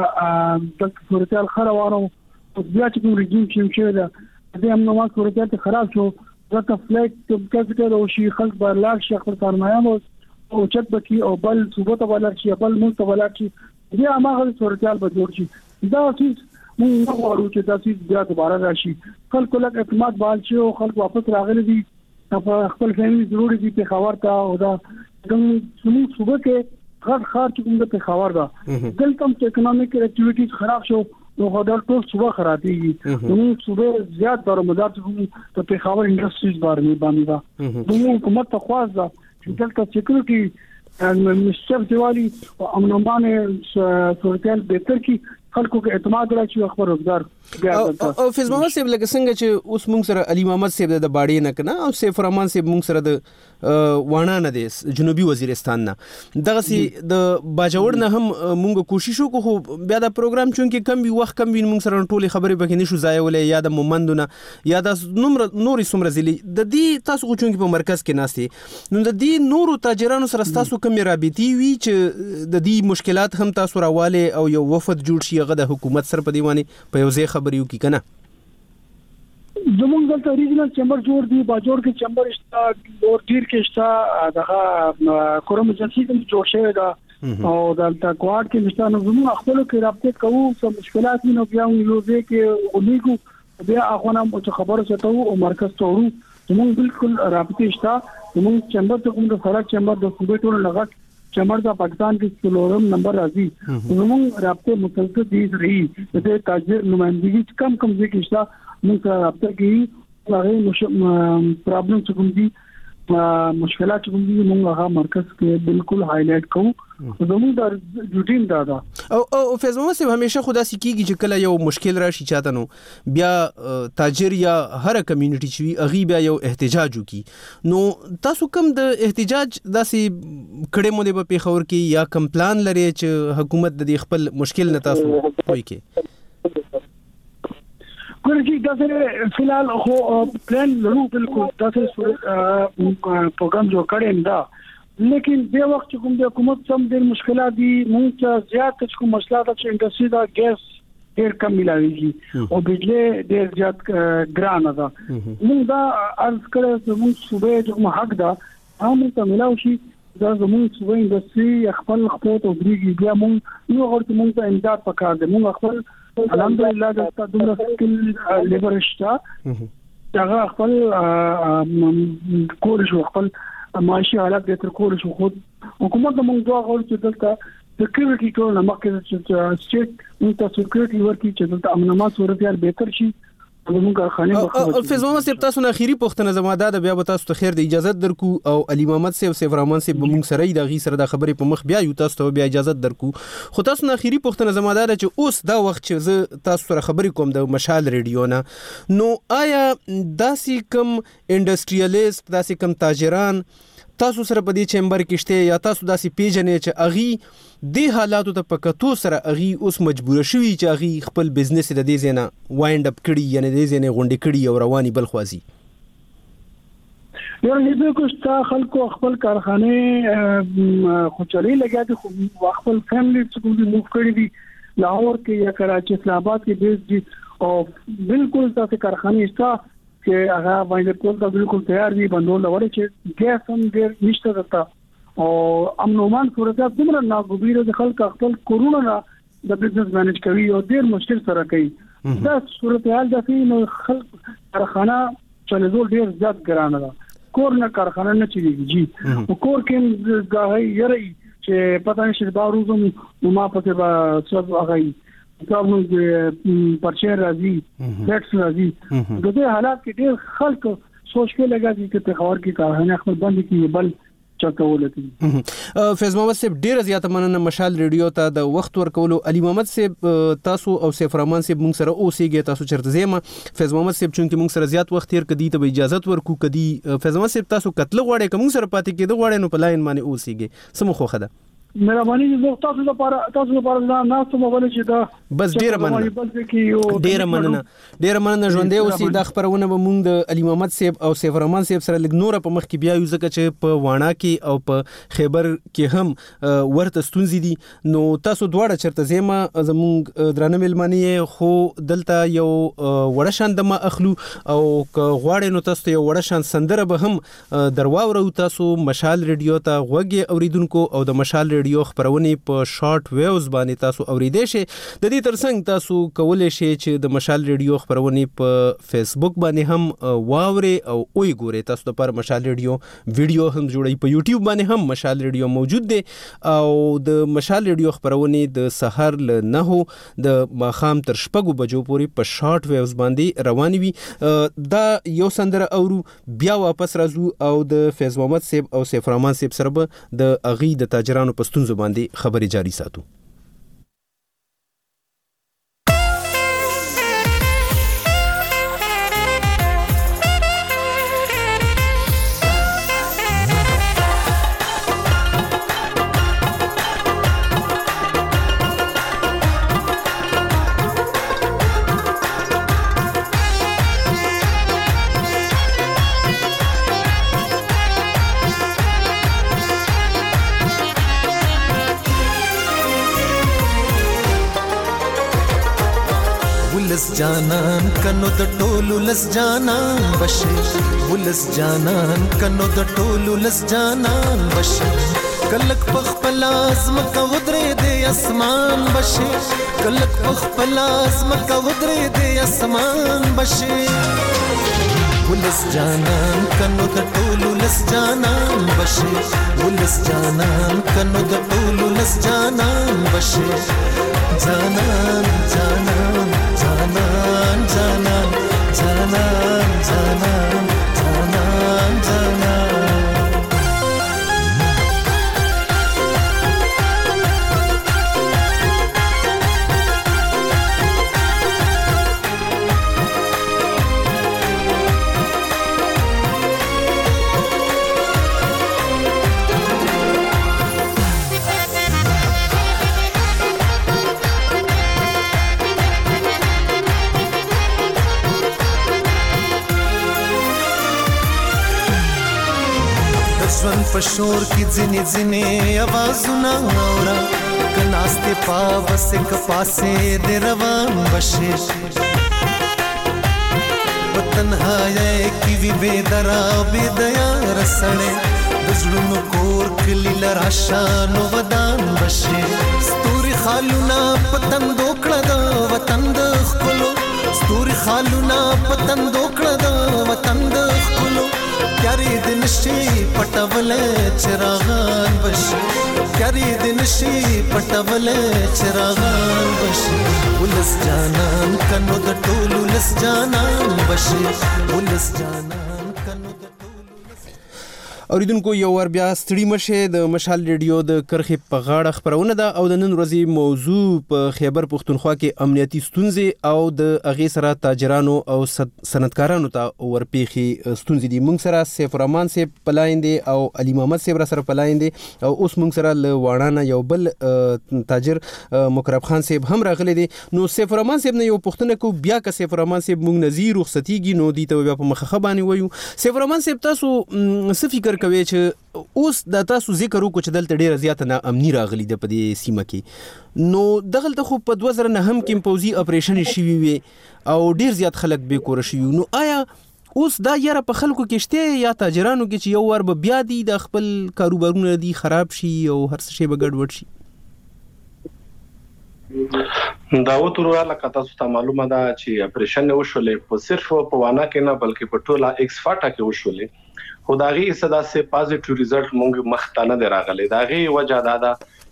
د صورتحال خرابانو بیا چې کوم رژیم چې دا د امنیت صورتحال خراب شو، ځکه فلایټ کیپټل او شي خلک بار لاړ شي خپل کارمایانو او چت بکی او بل صوبه ته ولر شي بل ملک ته ولر شي، بیا هغه صورتحال به جوړ شي. دا چیز موږ نه غواړو چې دا چیز بیا دوباره راشي. خلکو لږ اعتماد بال شي او خلک واپس راغلي دي په خپل فیملی ضروري دي په خبر ته او دا کوم څه صوبه کې غټ خار چې کوم د پیښور دا دلته چې اکونومیک اکټیویټیز خراب شو نو غوډر ټول صبح خرابېږي، نو صبح زیات دارمدار چې په پیښور انډستریز باندې باندې دا نو حکومت ته خواست ده چې دلته سکیورټي مستر دیوالي او امنمان صورتحال بهتر کی خلکو کې اعتماد راشي او خبر روزګار او فیض محمد صاحب لکه څنګه چې اوس موږ سره علي محمد صاحب د باړې نه کنه او سیف الرحمن صاحب موږ سره د وانا نه دی جنوبي وزیرستان نه دغه سي د باجوړ نه هم موږ کوشش وکړو، بیا دا پروګرام چونکه کم وی وخت کم وی موږ سره ټولې خبرې بکې نشو ځایولې یا د مومندونه یا د نمبر نورې سمره زلي د دې تاسو چونکه په مرکز کې ناستي نو د دې نورو تاجرانو سره تاسو کوم رابطي وی چې د دې مشکلات هم تاسو راواله او یو وفد جوړ شي غو د حکومت سره په دیوانه په یو ځای خبرې وکړي کنه؟ زمونږ دلته ریجنل چیمبر جوړ دی، باجوړ کې چیمبر شته، اور ډیر کې شته، دغه کوم ایجنسی کې جوړ شوی دا او دلته کوارټ کې شته. نو زموږ خپل کې رابطه کوو، څه مشکلات وي نو بیا یو ځای کې ولېګو بیا اخوانه مو خبره چتاو او مرکز ته ورو. زموږ بالکل رابطه شته، زموږ چیمبر ته کوم د فرق چیمبر د صوبې ټول لغت چمر دا پاکستان کې څلورم نمبر راځي، زموږ رابطه مسلسل دي رہی د تاجر نمائندګي کم کم ځای کې شته، موږ سره رابطه کوي، هغه پرابلم څه کوم دي مشکلات کوم دي موږ هغه مرکز کې بالکل هایلایټ کوو. زموږ د ډیوټیم دا دا او او فیض محمد صاحب همیشه خدا سي کیږي چې کله یو مشکل راشي چاته نو بیا تاجر یا هر کمیونټي چې اغي بیا یو احتجاج وکي، نو تاسو کوم د احتجاج داسې کړه مو د پیښور کې یا کم پلان لري چې حکومت د خپل مشکل نه تاسو کوی کې؟ ګورګي دا سره فلحال خو پلان لرو بالکل دا سره پروګرام جوړ کړی دا، لیکن د وخت کوم د حکومت سم د مشکلات دي موږ زیات کوم مسله چې انډستری دا ګیس ډیر کم ملاويږي او بجلی ډیر زیات ګران ده. موږ دا ارز کړو چې موږ صوبې کوم حق ده هم ته ملاوي شي، دا زموږ صوبې انډستری خپل خپل او درېږي بیا موږ یو غوړ موږ ته امداد پکار دي. موږ خپل الحمدلله د دومره سکل لیبر شته دا خپل کور شو خپل معاشي حالات به تر کور شو. خود حکومت د موږ دوه غوړ چې دلته سکیورټي ټول نه مخکې چې سټیټ موږ ته سکیورټي ورکړي چې دلته امنیت صورتحال بهتر شي. او فیض محمد صاحب تاسو نه اخیری پوښتنه زما ده بیا به تاسو ته خیر د اجازه درکو او علي محمد صاحب سیف الرحمن صاحب موږ سره د غي سره د خبرې په مخ بیا یو تاسو ته بیا اجازه درکو، خو تاسو نه اخیری پوښتنه زما ده چې اوس دا وخت چې زه تاسو سره خبرې کوم د مشال ریډیو نه، نو آیا داسې کم انډستریالیست داسې کم تاجران تاسو سره په دې چیمبر کې شته یا تاسو داسې پیژنې چې اغي د حالاتو ته پکتو سره اغي اوس مجبور شوي چې اغي خپل بزنس د دې زنه وایند اپ کړي یعنی د دې زنه غونډې کړي او رواني بل خوازي؟ یو نه کوم چې خلکو خپل کارخانه خو چلي لګا دي، خپل فیملی څخه دې موف کړی دي لاهور کې یا کراچي اسلام آباد کې بیس دي او بالکل تاسو کارخانه استا چې هغه باندې کول دا بالکل تیار دي بندول لوري چې ګیس هم ډیر نشته دتا او امنومان صورتحال دومره ناګوبیره د خلک خپل کورونا نه د بزنس مینج کوي او ډیر مشکل سره کوي. دا صورتحال د فين خلک کارخانه چلېدل ډیر زیات ګرانه ده. کور نه کارخانه نه چلیږي جی کور کې غاهي یری چې پتا نشي دا روزم ما پته با سب هغه کوم پرچې راځي فیکس راځي د دې حالات کې ډېر خلک سوچ کې لګا دي چې تخور کې کارخانه خپل بند کې بل چاکولتی فیض محمد صاحب ډیر زیاته مننه مشال ریډیو ته د وخت ورکولو. علي محمد صاحب تاسو او سیف رحمان صاحب موږ سره اوسېږئ، تاسو چرته زما فیض محمد صاحب چونکه موږ سره زیات وخت تیر کدي ته اجازه ورکو کدي. فیض محمد صاحب تاسو کتل غواړئ کوم سره پاتې کېده غواړئ نو په لاین باندې اوسېږئ سمو خوخه ده مهرباني زه تاسو لپاره تاسو لپاره نه ناسو مغول چې دا بس ډیره مننه ډیره مننه ډیره مننه ژوندې اوسې دا خبرونه به مونږ د علي محمد صاحب او سیف رحمان صاحب سره لګ نور په مخ کې بیا یو ځکه چې په وانا کې او په خیبر کې هم ورته ستونزې دي نو تاسو دواړه چرته زما زمونږ درانه ملمنې خو دلته یو وړه شان د ما اخلو او غواړي نو تاسو یو وړه شان سندره به هم درواورو. تاسو مشال ریډیو ته غوږی اوریدونکو او د مشال ریډیو خبرونه په شارټ ویوز باندې تاسو اوریدئ شئ. د دې ترڅنګ تاسو کولای شئ چې د مشال ریډیو خبرونه په فیسبوک باندې هم واوري او وی ګوري. تاسو د پر مشال ریډیو ویډیو هم جوړی په یوټیوب باندې هم مشال ریډیو موجود دی او د مشال ریډیو خبرونه د سحر ل نه د ماخام تر شپږو بجو پورې په شارټ ویوز باندې روان وي. دا یو سندره اورو بیا واپس راځو او د فیض محمد صاحب او سیف رحمان صاحب سره به د اغي د تاجرانو په ستونزو باندې خبرې جاری ساتو. ولس جانان کنو د ټولو لس جانان بشه ولس جانان کنو د ټولو لس جانان بشه کلک پخپل ازم کا ودرې د اسمان بشه کلک پخپل ازم کا ودرې د اسمان بشه ولس جانان کنو د ټولو لس جانان بشه ولس جانان کنو د ټولو لس جانان بشه جانان جانان جانان جانان جانان جانان جانان جانان ژوند په شور کې ځینې ځینې आवाजونه اورا کناسته پاوسه کپاسه د روان بشه وطنهای کی وی بيدرا بيدیا رسړې د زړونو کور کلی لراشانو ودان بشه ستوري خالونه پتن دوکړه د وطن د خلو ستوري خالونه پتن دوکړه د وطن د خلو کاری دن شي پټول چراغان بشي کاری دن شي پټول چراغان بشي ولس جانان کنو د ټولو لس جانان بشي ولس جانان کنو د اوریدونکو یو ور بیا ستړي مشه د مشال ریډیو د کرخې په غاړه خبرونه ده او د نن ورځې موضوع په خیبر پښتونخوا کې امنیتي ستونزې او د اغه سره تاجرانو او صنعتکارانو ته ورپیخي ستونزې دي. موږ سره سیف رحمان صاحب پلایندې او علي محمد صاحب سره پلایندې او اوس موږ سره ل واړانه یو بل تاجر مقرب خان صاحب هم راغلي دي. نو سیف رحمان صاحب نه یو پښتنه کو بیا که سیف رحمان صاحب موږ نظیر رخصتيږي نو دي ته بیا په مخه باندې وایو. سیف رحمان صاحب تاسو څه فکر کوي چې اوس د تاسو ذکر وکړو چې دلته ډیره زیاته نه امني راغلي د پدې سیمه کې نو دغلته خو په دوه زره نه هم کې پوزي اپریشن شوی وي او ډیر زیات خلک به کور شي نو آیا اوس دا یاره په خلکو کې شته یا تاجرانو کې چې یو ور به بیا دي د خپل کاروبارونه دي خراب شي او هر څه شی به ګډوډ شي؟ داوود وروره لکه تاسو ته معلومه ده چې اپریشن وشولې په صرف په وانا کې نه بلکې په ټوله ایکس فاټا کې وشولې خدایي صدا سه پازیټیو ریزلټ مونږ مختانه دراغله داغي وجه دادا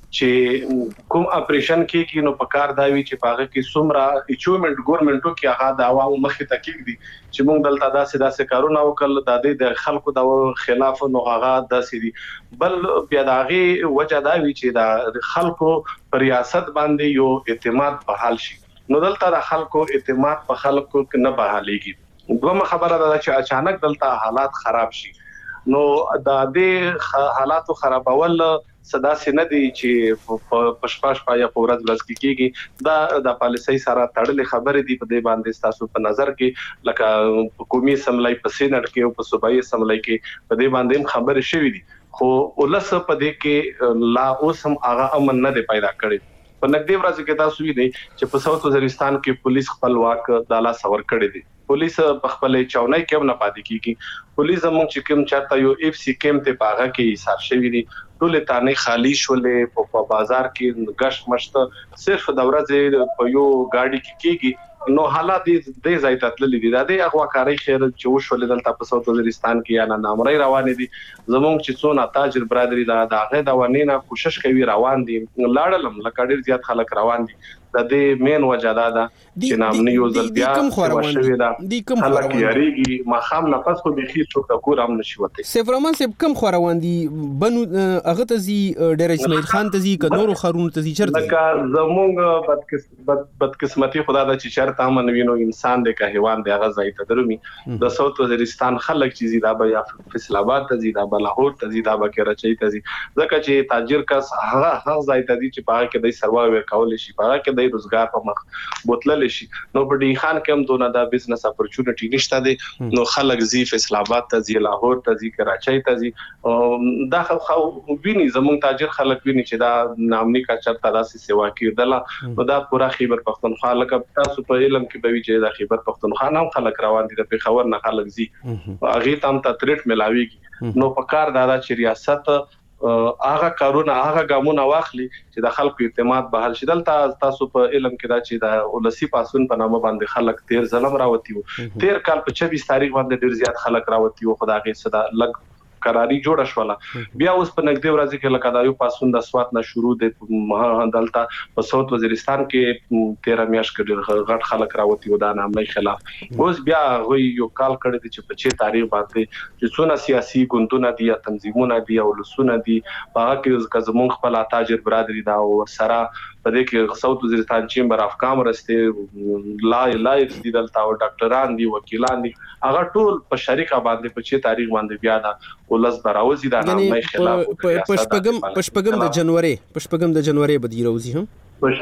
چې کوم اپریشن کې کې نو پکار دا وی چې پاغه کې سمرا اچومنت ګورنمنتو کې هغه د عوامو مخې ته کېږي چې موږ دلته داسې داسې کارونه وکړل د د خلکو د خلاف نو هغه داسې دي بل بیا داغي وجه دا وی چې د خلکو ریاست باندې یو اعتماد بحال شي نو دلته د خلکو اعتماد په خلکو کې نه بحاليږي دومره خبره ده چې اچانک دلته حالات خراب شي نو د دې حالاتو خرابول صدا سينه دي چې پښپاش پایا په ورځ ورځ کې کېږي دا د پالیسۍ سره تړلې خبرې دي په دې باندې تاسو په نظر کې لکه حکومي سملای په سینټ کې او په صوبایي سملای کې په دې باندې خبرې شوې دي خو ولس په دې کې لا اوس هم هغه امن نه دی پیدا کړی په نګدي ورځ کې تاسو وینئ چې په ساوث وزیرستان کې پولیس خپل واک د لا سور کړی دي پولیس په خپل چاونای کې نه پاتې کیږي پولیس زموږ چې کوم چارته یو اف سی کېم ته پاغه کې حساب شوی دي ټول تانه خالی شولې په بازار کې غش مشت صرف د ورځې په یو گاډي کې کیږي نو حالات دې ځای ته تللي دي د هغه کاری خیر چې وشول دلته په ساوث وزیرستان کې یا نه نامرې روان دي زموږ چې څونه تاجر برادری دا دغه د ونینه کوشش کوي روان دي لاړلم لکه ډیر زیات خلک روان دي د دې مین وجه دا ده چې نامني یو ځل بیا شوي دا دي کوم خلک یریږي مخام نفس خو به خې څوک کور هم نشي وته سفرمان سب کم خوروان دي بنو هغه ته زی ډیر اسماعیل خان ته زی کنورو خارون ته زی چرته لکه زمونږ بدقسمتي خدا د چې چرته امن وینو انسان د که حیوان د هغه ځای ته درومي د ساوث وزیرستان خلک چې زی دا به فیصل آباد ته زی دا به لاهور ته زی دا به کراچۍ ته زی ځکه چې تاجر کس هغه هغه ځای ته دي چې پاره کې د سروایو کول شي پاره کې د روزګار په مخ بوتلل شي نو په ډی خان کې هم دونه دا بزنس اپورچونټی نشته دي نو خلک زی فیصل آباد ته زی لاهور ته زی کراچۍ ته زی دا خو ویني زموږ تاجر خلک ویني چې دا نامني کا چرته داسې سیوا کیدله نو دا پورا خیبر پختونخوا لکه تاسو په علم کې به وی چې دا خیبر پختونخوا هم خلک روان دي د پیښور نه خلک زی هغه تام ته تریټ ملاويږي نو په کار دا چې ریاست هغه کارونه هغه ګامونه واخلي چې د خلکو اعتماد بحال شي دلته تاسو په علم کې دا چې د ولسی پاسون په نامه باندې خلک تیر ظلم راوتی وو تیر کال په چوبیس تاریخ باندې ډیر زیات خلک راوتی وو خدای صدا لګ قراری جوړ شوله بیا اوس په نګدي ورځ کې لکه دا یو پاسون د سوات نه شروع د دلته په ساوث وزیرستان کې تیرہ میاشت کې غټ خلک راوتی و دا نامنۍ خلاف اوس بیا غوي یو کال کړی چې په چه تاریخ باندې چې څونه سیاسي ګوندونه دي یا تنظیمونه دي او لسونه دي هغه کې زمونږ خپل تاجر برادری دا او سره په دې کې ساوث وزیرستان چیمبر اف کامرس ته لای لای دي دلته او ډاکټران دي وکیلان دي هغه ټول په شریکه باندې په چه تاریخ باندې بیا دا ولس براوزي دا نامنۍ خلاف پښپګم پښپګم د جنوري پښپګم د جنوري بدی راوزي هم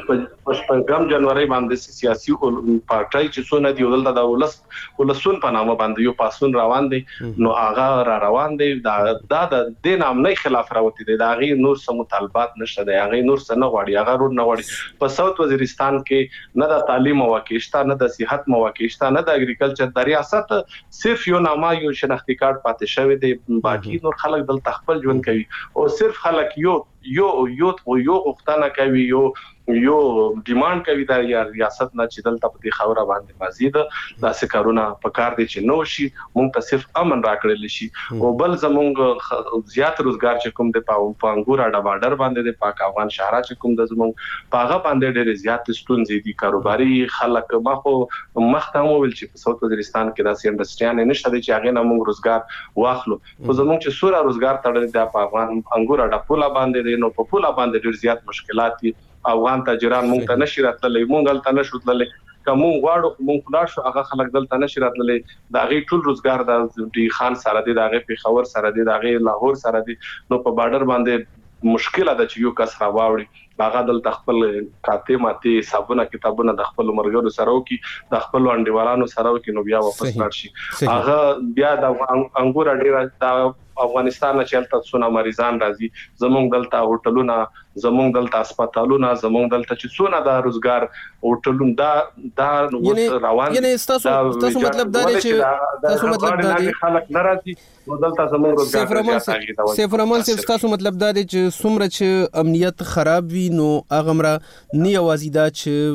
پښپګم جنوري باندې سیاسي پارټای چې څونه دی دلته د ولس ولسون په نامه باندې یو پاسون روان دي نو هغه را روان دي دا د دې نامنۍ خلاف راوتی دي دا غي نور سم مطالبات نشته دی هغه نور څه نه غواړي هغه رود نه غواړي په ساوث وزیرستان کې نه د تعلیم مواقع شته نه د صحت مواقع شته نه د اګریکلچر د ریاست صرف یو نامه یو شناختی کارت پاتې شوی دی باقي نور خلک دلته خپل ژوند کوي او صرف خلک یو یو یو یو غوښتنه کوي یو یو ډیماند کوي دا ریاست نه چې دلته په دې خبره باندې مزید داسې کارونه په کار دي چې نو شي مونږ ته صرف امن راکړل شي او بل زمونږ زیات روزګار چې کوم د پانګور اډا بارډر باندې د پاک افغان شهرا چې کوم د زمونږ پاغه باندې ډېر زیات ستونزې دي کاروباري خلک مخو مخته مو ویل چې په ساوث وزیرستان کې داسې انډستریان نشته چې هغه نه مونږ روزګار واخلو خو زمونږ چې سورا روزګار تړل د افغان انګور اډا پولا باندې نو په پولا باندې ډېر زیات مشکلات دي افغان تاجران مونږ ته نشي راتللی مونږ دلته نشو تللی کوم غواړو مونږ خلاص شو هغه خلک دلته نشي راتللی دا غي ټول روزګار د ډی خان سره دی دا غي پیښور سره دی دا غي لاهور سره دی نو په بارډر باندې مشکله ده چې یو کس راوړي هغه دلته خپل کاته ماته حسابونه کتابونه د خپل مرګرو سره وکي د خپل انډیوالانو سره وکي نو بیا واپس راشي هغه بیا د انګور ډیر د افغانستان چې تلته څونه مریضان راځي زمونږ دلته هوټلونه زمونږ دلته هسپتالونه زمونږ دلته چې څونه د روزګار هوټلونه دا دا روان یعنی تاسو تاسو مطلب دا دی چې تاسو مطلب دا دی خلک ناراضي دلته زمونږ روزګار سفرمان صرف تاسو مطلب دا دی چې څومره چې امنیت خراب وي نو هغه مرا نه یوازې دا چې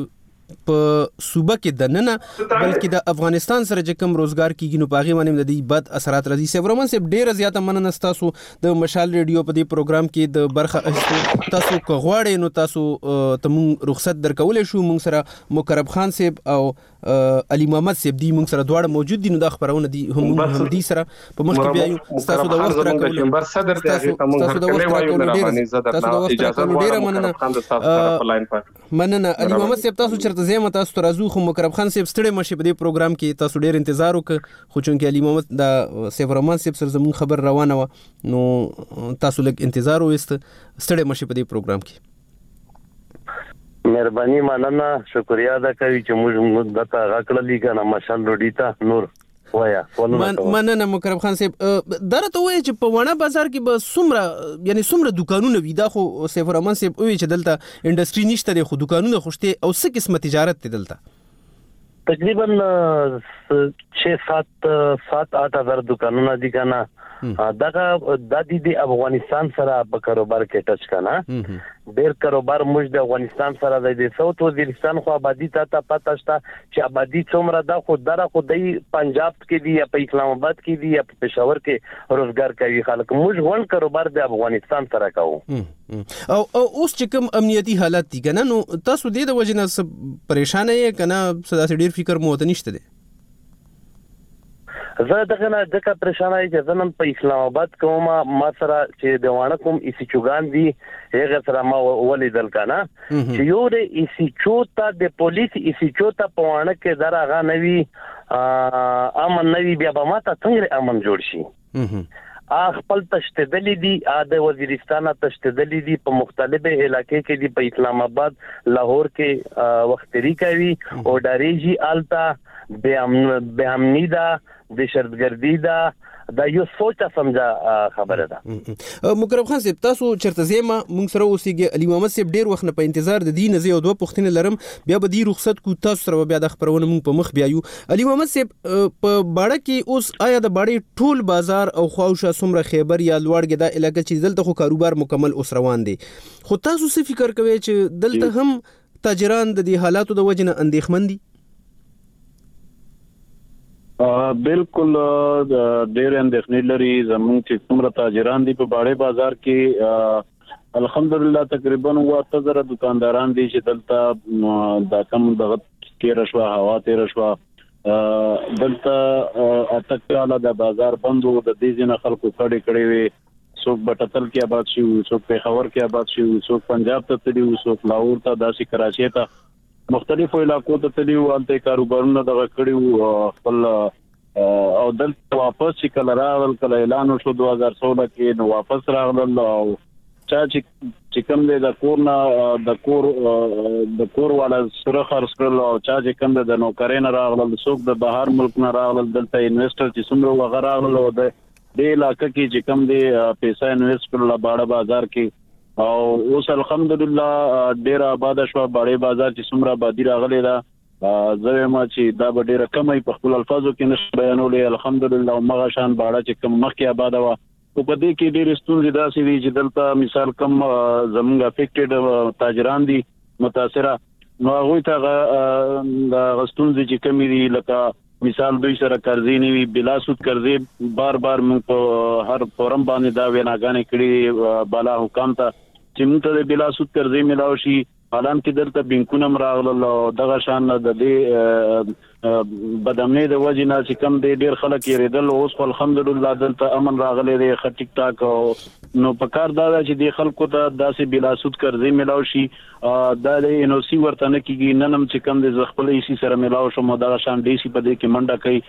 په صوبه کې د ننه بلکې د افغانستان سره چې کوم روزګار کیږي نو پاغي باندې د دې بد اثرات راځي. سیورمن صاحب ډیره زیاته مننه تاسو د مشال ریډیو په دې پروګرام کې د برخه اخیستو. تاسو کغواړئ نو تاسو ته مونږ رخصت درکولې شو. مونږ سره مقرب خان صاحب او علي محمد صاحب دی مونږ سره دواړه موجود دي نو دا خبرونه دي هم هم دي سره په مخ کې بیا تاسو د وخت راکول صدر ته تاسو د وخت راکول ډیره تاسو د وخت راکول ډیره مننه مننه علي محمد صاحب تاسو چرته زما تاسو ته راځو خو مقرب خان صاحب ستړي مشه په دې پروګرام کې تاسو ډیر انتظار وکړ خو چونکې علي محمد د سیورمان صاحب سره زمون خبر روانه و نو تاسو لږ انتظار وست ستړي مشه په دې پروګرام کې. مهرباني مننه شکریا ادا کوي چې موږ دته غکړلې کنه مشال روډی ته نور وایا من مننه مقرب خان صاحب درته وای چې په ونه بازار کې به سمره یعنی سمره دکانونه وي دا خو سیفرمان صاحب وای چې دلته انډستری نشته خو دکانونه خوشته او څه قسمه تجارت ته دلته تقریبا छह सात सात आठ हज़ार दुकानونه دي کنه دغه د دې افغانستان سره په کاروبار کې ټچ کنه ډیر کاروبار موږ د افغانستان سره د ساوث وزیرستان خو آبادی ته پته شته چې آبادی څومره ده خو دره خو د پنجاب کې دی یا په اسلام آباد کې دی یا په پېښور کې روزګار کوي خلک. موږ ون کاروبار د افغانستان سره کوو او او اوس چې کوم امنیتي حالت دي کنه نو تاسو دې د وجنه پریشان یې کنه صدا ډیر فکر مو ته نشته دي. زه دغه نه دغه پریشانه چې زنم په اسلام آباد کوم ما سره چې دیوانه کوم اسی چوغان دي هغه سره ما ولیدل کنه چې یو د اسی چوتا د پولیس اسی چوتا په وانه کې درغه نوي امن نوي بیا به ماته څنګه امن جوړ شي خپل تشددلی دي د وزیرستان تشددلی دي په مختلفه علاقې کې دي په اسلام آباد لاهور کې وختري کوي او ډاریجی آلتا به امن به امنی دا د شرطګردي دا دا یو سوچ سمجا خبره ده. مقرب خان صاحب تاسو چرته زما مونږ سره اوسېږي علي محمد صاحب ډیر وخت نه په انتظار د دې نه زه دوه پوښتنې لرم بیا به دې رخصت کو تاسو سره بیا د خبرونه مونږ په مخ بیا یو. علي محمد صاحب په باړه کې اوس آیا د باړې ټول بازار او خواوشه سمره خیبر یا لوړګه د علاقې چې دلته خو کاروبار مکمل اوس روان دي خو تاسو څه فکر کوئ چې دلته هم تاجران د دې حالاتو د وجنه اندېښمن دي؟ بالکل ډېر اندېښنې لري زموږ چې څومره تاجران دي په باړې بازار کې الحمدلله تقریبا واته زره دکانداران دي چې دلته د کم دغه کې رشوه هوا تیر رشوه دلته اتکاله د بازار بندو د دې ځنه خلکو کړي کړي وي څوک بټتل کې آباد شي څوک پیښور کې آباد شي څوک پنجاب ته تللی څوک لاهور ته داسې کراچي ته مختلفو علاقو ته تللی او انته کاروبارونه دغه کړي خپل او دلته واپس چې کله راغل کله اعلان وشو دوه هزار سولہ کې نو واپس راغلل او چا چې کوم د کور نه د کور د کور والا سره خرڅ کړل او چا چې کوم د نوکرین راغلل څوک د بهر ملک نه راغلل دلته انویسټر چې څومره وغه راغلل او د دې علاقې کې چې کوم د پیسې انویسټ کړل باړه بازار کې او اوس الحمدلله ډیر آباد شو باړې بازار چې څومره آبادی راغلی دا زه ما چې دا به ډیره کمې په خپل الفاظو کې نش بیانولې الحمدلله او مغه شان باړه چې کوم مخکې آباد و او په دې کې ډېر ستونزې داسې دي چې دلته مثال کم زمونږ افیکټډ تاجران دي متاثره نو هغه ته د ستونزې چې کمی دي لکه مثال دوی سره قرضې نیوي بلا سود قرضې بار بار موږ په هر فورم باندې دا ویناګانې کړي بالا حکام ته چې موږ ته بلا سود قرضې ملاو شي حالان کې دلته بانکونه مراغله دغه شان د دې بدامنۍ د وجې نه چې کم دی ډیر خلک یې ریدل اوس الحمدلله دلته امن راغلی دی ښه ټیک ټاک نو په کار دا ده چې د خلکو ته داسې بلا سود قرضې ملاو شي دا د ان او سی ورته نه کېږي نن هم چې کم دی زه خپل ای سی سره ملاو شم دغه شان ډي سي په دې کې منډه کوي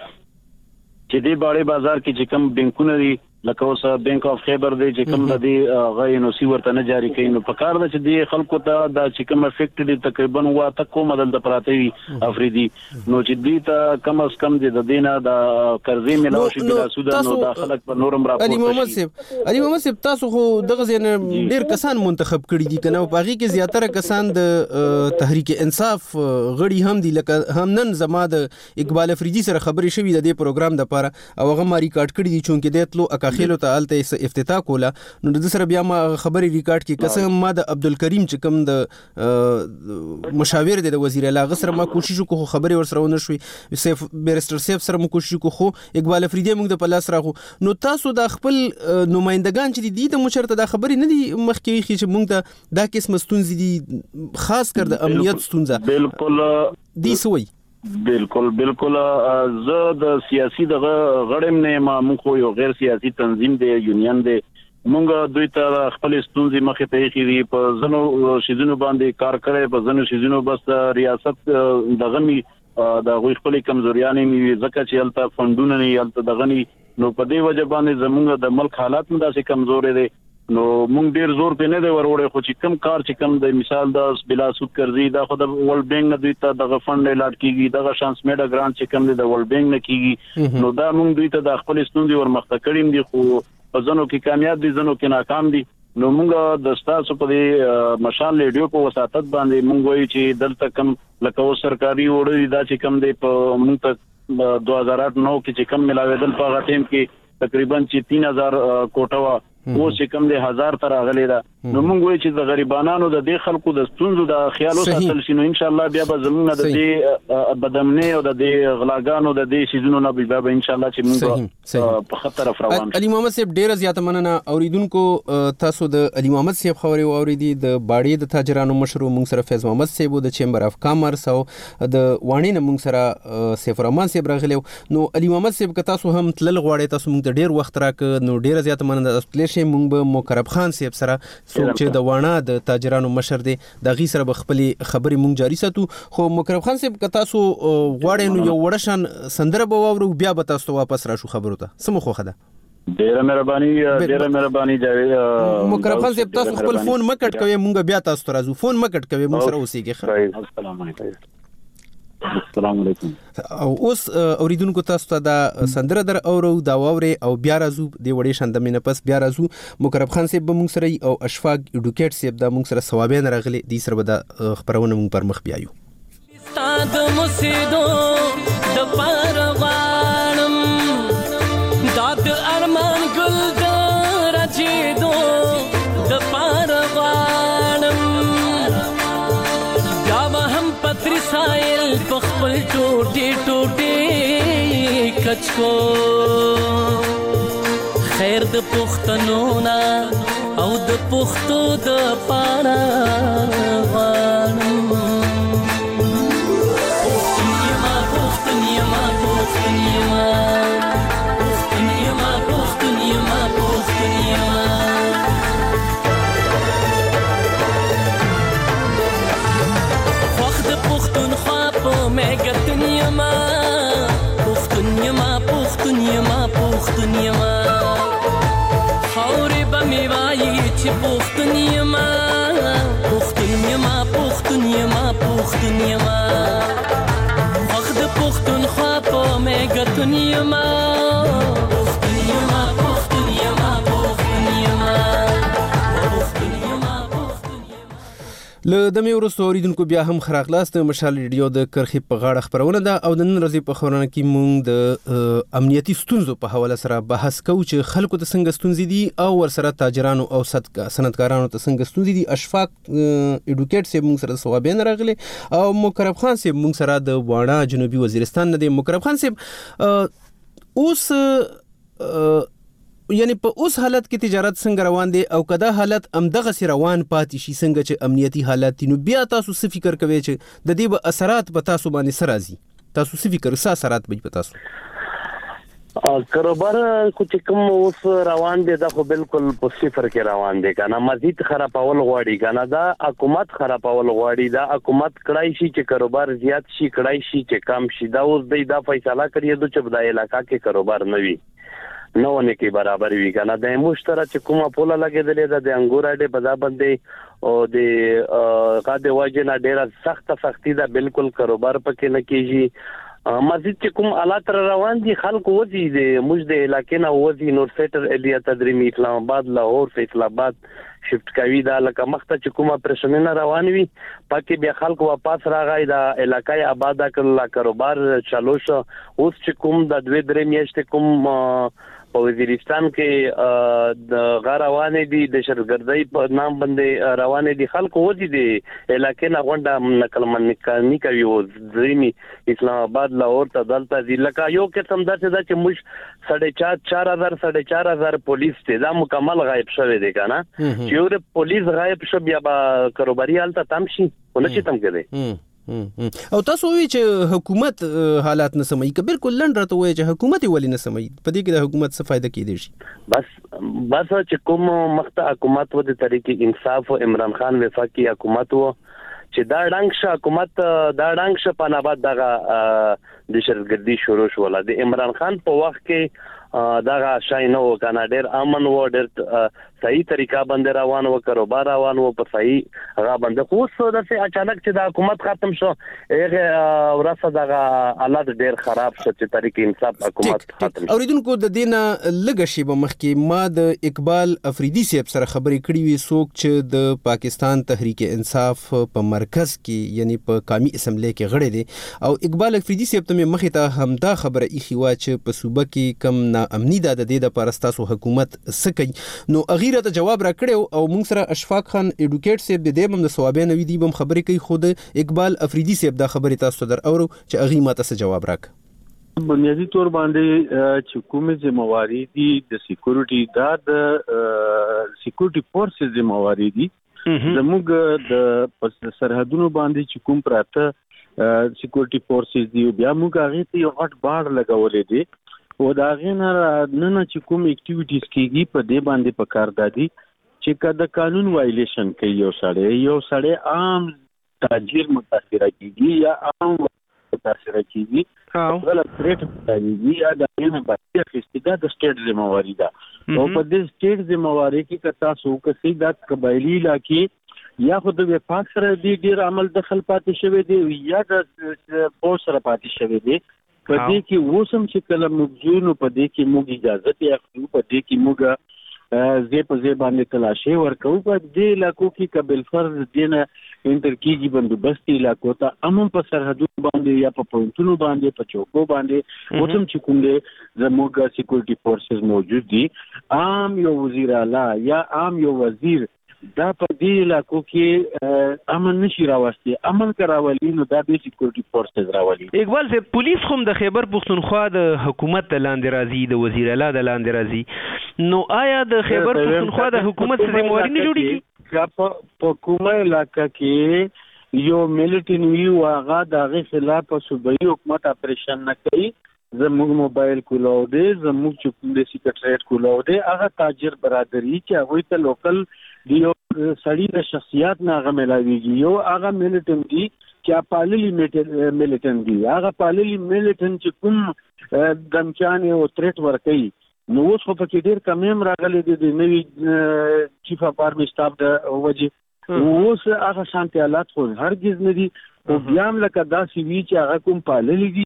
چې دې باړې بازار کې چې کم بانکونه دي لکه اوس بانک اف خیبر دی چې کوم د دې غي نو سی ورته نه جاری کین نو په کار د چې دی خلکو ته د چې کوم افیکټ دي تقریبا وا تکو مدل د پراته وي افریدي نو چې دی ته کم از کم د دینه د قرضې ملاو شي بلا سود نو د خلک په نورم راپور علي محمد صاحب علي محمد صاحب تاسو خو دغه ځین ډیر کسان منتخب کړي دي کنه په هغه کې زیاتره کسان د تحریک انصاف غړي هم دي لکه هم نن زما د اقبال افریدي سره خبرې شوې د دې پروګرام د لپاره او هغه ما ریکارډ کړی دي چې د تلو داخلو ته الته افتتاح کوله نو د سره بیا ما خبري ریکارډ کی قسم ما د عبدالکریم چې کوم د مشاور دی د وزیر اعلی غسر ما کوشش کو خبري ور سره ونه شوي سیف بیرستر سیف سره مو کوشش کو خو اقبال افریدی موږ د پلاس راغو نو تاسو د خپل نمائندگان چې دي د مشرته د خبري نه دي مخکې چې موږ ته دا قسم ستونزې دي خاص کر د امنیت ستونزه بالکل دي سوي بالکل بالکل زه د سیاسي دغه غړم نه ما مخ یو غیر سیاسي تنظیم دی یونین دی مونږ دوی ته خپل ستونزې مخې ته کېږي په زنو شیزونو باندې کار کړي په زنو شیزونو بس ریاست دغه می د غوي خپل کمزوریانې می ځکه چې الته فندونه نه الته دغه نو په دې وجه باندې زمونږ د ملک حالات هم داسې کمزورې دي نو مونږ ډیر زور په نه دی وروړې خو چې کم کار چې کم د مثال د بلا سود قرضې دا خو د ورلد بانک نه دوی ته دغه فند لاټ کیږي دغه شانس میډا ګرانټ چې کم دی د ورلد بانک نه کیږي نو دا مونږ دوی ته د خپل ستونزې ورمخته کړیم دي خو په ځنو کې کامیاب دي ځنو کې ناکام دي نو مونږ د ستاسو په دې مشال ریډیو په وساتت باندې مونږ وایو چې دلته کم لکه سرکاري وړي دا چې کم دی په مونږ ته دو هزار نو کې چې کم ملاویدل په هغه ټیم کې تقریبا چې تین هزار کوټه وا او چې کم دی هزار تر غلې دا نو مونږ وایو چې د غریبانو د دې خلکو د ستونزو د خیالو ساتل شنو ان شاء الله بیا به زمونږ د دې بدمنه او د دې غلاګانو د دې سيزونو نه بیا به ان شاء الله چې مونږ په خطر روان علي محمد صاحب ډیر زیات مننه اوریدونکو تاسو د علي محمد صاحب خبري اوریدي د باړې د تاجرانو مشرو مونږ سره فیض محمد صاحب د چیمبر اف کامرس او د وانی نه مونږ سره سیف الرحمن صاحب راغلی نو علي محمد صاحب که تاسو هم تلل غواړئ تاسو مونږ ډیر وخت راک نو ډیر زیات مننه تاسو لشه مونږ به مقرب خان صاحب سره څوک چې د وانا د تاجرانو مشر دی د غي سره خپل خبري مونږ جاری ساتو خو مقرب خان صاحب که تاسو غواړئ نو یو وړشان سندره به واورو بیا به تاسو واپس راشو خبرو ته سمو خو خده ډیره مهرباني ډیره مهرباني جاوید مقرب خان صاحب تاسو خپل فون مکټ کوي مونږ بیا تاسو ته راځو فون مکټ کوي مونږ سره اوسېږي السلام علیکم السلام علیکم او اوس اوریدونکو تاسو ته دا سندره در اورو دا ووري او بیا راځو د وړې شاندمینه پس بیا راځو مقرب خان صاحب مونږ سره او اشفاق ایډوکیټ صاحب دا مونږ سره ثوابین راغلي دي سره به دا خبرونه مونږ پر مخ بیايو استاد مسیدو د پروانم داد ارمان ګل د راجیدو د پروانم دا هم پتری سایل پخپل ټوټي ټوټي کچکو خیر د پښتنو نا او د پښتو د پاره غواړم پښتنیما پښتنیما پښتنیما پښتنیما پښتنیما پښتنیما وخت پښتونخوا په مګتنیما پښتنیما پښتنیما پښتنیما خاورې به مې وایي چې پښتنیما پښتنیما پښتنیما پښتنیما وخت پښتونخوا په مګتنیما پښتنیما پښتنیما پښتنیما له دمه ورسته اوریدونکو بیا هم خراغلاست مشال ریډیو د کرخي په غاړه خبرونه ده او د نن ورځې په خبرونه کې مونږ د امنیتي ستونزو په حواله سره بحث کوو چې خلکو ته څنګه ستونزې دي او ورسره تاجرانو او صنعتکارانو ته څنګه ستونزې دي اشفاق ایډوکیټ صاحب مونږ سره ثوابین راغلي او مقرب خان صاحب مونږ سره د وانا جنوبي وزیرستان نه دی مقرب خان صاحب اوس یعنی په اوس حالت کې تجارت څنګه روان دي او کدا حالت امدغه سي روان پاتې شي څنګه چې امنیتي حالات نو بیا تاسو څه فکر کوئ چې د دې به اثرات په تاسو باندې سره راځي تاسو څه فکر څه اثرات به په تاسو کاروبار کو چې کوم اوس روان دي دا خو بالکل په صفر کې روان دي کنه مزید خرابول غواړي کنه دا حکومت خرابول غواړي دا حکومت کړای شي چې کاروبار زیات شي کړای شي چې کم شي دا اوس د دا فیصله کړی د چې د علاقې کې کاروبار نه وي نو نه کې برابر وی کنه د مشترک چې کومه پوله لګیدلې ده د انګور اډه بازار باندې او د قاده واجنه ډیره سخت سختی ده بالکل کاروبار پکې نه کیږي مزید چې کوم آلات روان دي خلکو وځي د موږ د علاقې نه وځي نور سیټر الیا تدریمی اسلام آباد لاهور فیصل آباد شفت کوي دا لکه مخته چې کومه پرېشنونه روان وي پکې بیا خلکو واپس راغی دا علاقې آباد کړل کاروبار چالو شو اوس چې کوم د دوه درې میاشتې کوم په وزیرستان کې د غاروانې دي د شرګردۍ په نام باندې روانې دي خلکو ودی دي علاقې نه غونډه نقل منقل کوي او ځینی اسلام آباد لاهور ته دلته دي لکه یو قسم داسې دا چې موږ ساڑھے چار چار هزار ساڑھے چار هزار پولیس ته دا مکمل غایب شوی دی کنه چې یو د پولیس غایب شو بیا به کاروباري حالت تام شي ولې تم کړي او تاسو وی چې حکومت حالات نه سمي که بالکل لند راته وای چې حکومت ولې نه سمي په دې کې د حکومت څه فائدہ کیدی شي بس بس چې کوم مخته حکومت و د طریقې انصاف او عمران خان وفاقي حکومت و چې دا ډنګ شه حکومت دا ډنګ شه په نابد دغه د شرګردي شروع شو ول د عمران خان په وخت کې دغه شای نو کنه ډیر امن و ډیر صحیح طریقہ باندې روان و کاروبار روان و په صحیح هغه باندې خو څه د اچانک چې د حکومت ختم شو هغه ورسره دغه حالت ډیر خراب شو چې طریقې انصاف حکومت ختم شو اوریدونکو د دینه لږ شی به مخکې ما د اقبال افریدي صاحب سره خبرې کړې وي څوک چې د پاکستان تحریک انصاف په مرکز کې یعنی په قومي اسمبلی کې غړی دی او اقبال افریدي صاحب ته مخې ته همدا خبره ایخي وا چې په صوبه کې کم نا امنی د د دې د پرستاسو حکومت سکی نو اغیره ته جواب را کړو او موږ سره اشفاق خان ایډوکیټ صاحب د دې بم د ثوابین وی دی بم خبرې کوي خود اقبال افریدي صاحب دا خبرې تاسو در اورو چې اغي ماته څه جواب راک بنیادی طور باندې چې کومه ذمہواری دي د سکیورټي دا د سکیورټي فورسز ذمہواری دي زموږ د سرحدونو باندې چې کوم پراته سکیورټي فورسز دي بیا موږ هغه ته یو غټ بار لګولې دي او دا غینه نه چې کوم اکټیویټیز کیږي په دې باندې په کار دادي چې کله قانون وایلیشن کوي یو سړی یو سړی عام تاجر متاثر کیږي یا عام متاثر کیږي غلط ریټ کوي یا دا نه باندې خستګه د سټیټ ذمہواری ده او په دې سټیټ ذمہواری کې کتا سو کسي د قبایلی علاقې یا خود د وفاق سره دی ډیر عمل دخل پاتې شوی دی یا د پوس سره پاتې شوی دی په دې کې وسم چې کله مخزون په دې کې موږ اجازه ته اخلو په دې کې موږ زی په زی باندې تلاشي ورکو په دې علاقو کې قبل فرض دینه انټر کیږي بندوبست علاقو ته امن په سرحدونو باندې یا په پونتونو باندې په چوکو باندې وسم چې کوم دې زموږ سکیورټي فورسز موجود دي عام یو وزیر اعلی یا عام یو وزیر دا په دې علاقو کې امن نشي راوستي امن کراولي نو دا به سکیورټي فورسز راولي اقبال سے پولیس هم د خیبر پختونخوا د حکومت لاندې راځي د وزیر اعلی د لاندې راځي نو آیا د خیبر پختونخوا د حکومت څخه ذمہواری نه جوړیږي په کومه علاقہ کې یو ملټری وی واغه دغه خلاف صوبایي حکومت اپریشن نه کوي زموږ موبایل کولاو دی زموږ چې کوم د سیکریټریټ کولاو دی هغه تاجر برادری چې هغه ته لوکل دیو سړی د شخصیت نه هغه ملاویږي یو هغه ملټن دی چې پاللی ملټن دی هغه پاللی ملټن چې کوم دمچان او تریټ ورکي نو اوس خو په کې ډیر کمیم راغلي دي د نوی چیف اف آرمی سټاف د وجه اوس هغه شانتي حالات خو هرگز نه دي او بیا هم لکه داسې وی چې هغه کوم پاللی دي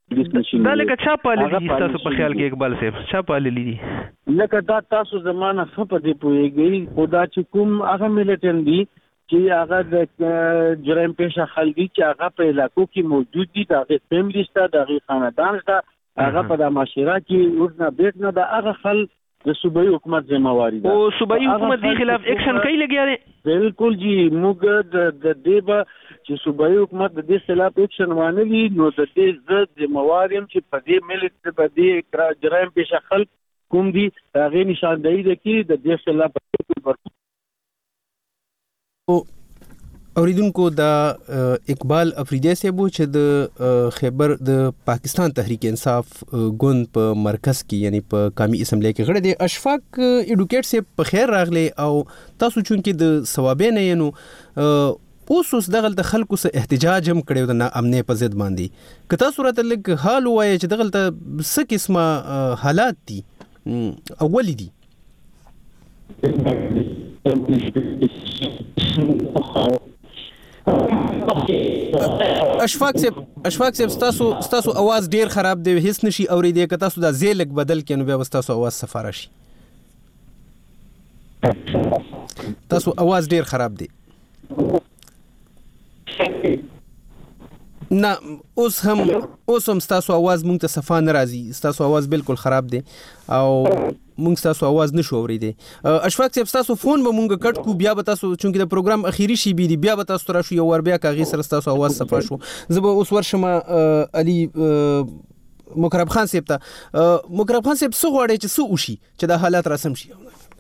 دا لکه چا پاللی دي تاسو په خیال کې اقبال صاحب چا پاللی دي لکه دا تاسو زمانہ خپه دی پويږي خدا چې کوم هغه ملټن دي چې هغه د جرائم پیشه خلک چې هغه په علاقو کې موجود دي دا غي فیملی ستا دا غي خاندان ستا هغه په د معاشره کې ورنه بیت نه دا هغه خل د صوبایي حکومت ذمہواری ده او صوبایي حکومت دی خلاف ایکشن کوي لګیا دی بالکل جی موږ د دیبا چې صوبایي حکومت د دې خلاف ایکشن وانه لري نو د دې ضد ذمہواری چې په دې ملت په دې جرایم پیشه خلک کوم دي هغه نشاندهی ده کې د دې خلاف او اوریدونکو دا اقبال افریدی صاحب چې د خیبر د پاکستان تحریک انصاف ګوند په مرکز کې یعنی په قومي اسمبلی کې غړي دي اشفاق ایډوکیټ صاحب په خیر راغلي او تاسو چونکې د ثوابین یې نو اوس اوس دغه د خلکو سره احتجاج هم کړو د ناامنۍ په ضد باندې که تاسو راته لږ حال وایي چې دغه ته څه قسمه حالات دي اولی دي اشفاق صاحب اشفاق صاحب تاسو تاسو आवाज ډیر خراب دی هیڅ نشي اوریدي که تاسو دا زیلک بدل کینو بیا تاسو आवाज سفاره شي تاسو आवाज ډیر خراب دی نه اوس هم اوس هم تاسو आवाज مونږ ته صفا نه راځي تاسو आवाज بالکل خراب دی او مونږ تاسو आवाज نشو اوریدي اشفاق صاحب تاسو فون به مونږ کټ کو بیا به تاسو چونکی د پروګرام اخیری شی بي دی بیا به تاسو را شو یو ور بیا کاغی سره تاسو आवाज صفا شو زه به اوس ورشم علي مقرب خان صاحب ته مقرب خان صاحب څه غواړي چې څه وشي چې د حالات رسم شي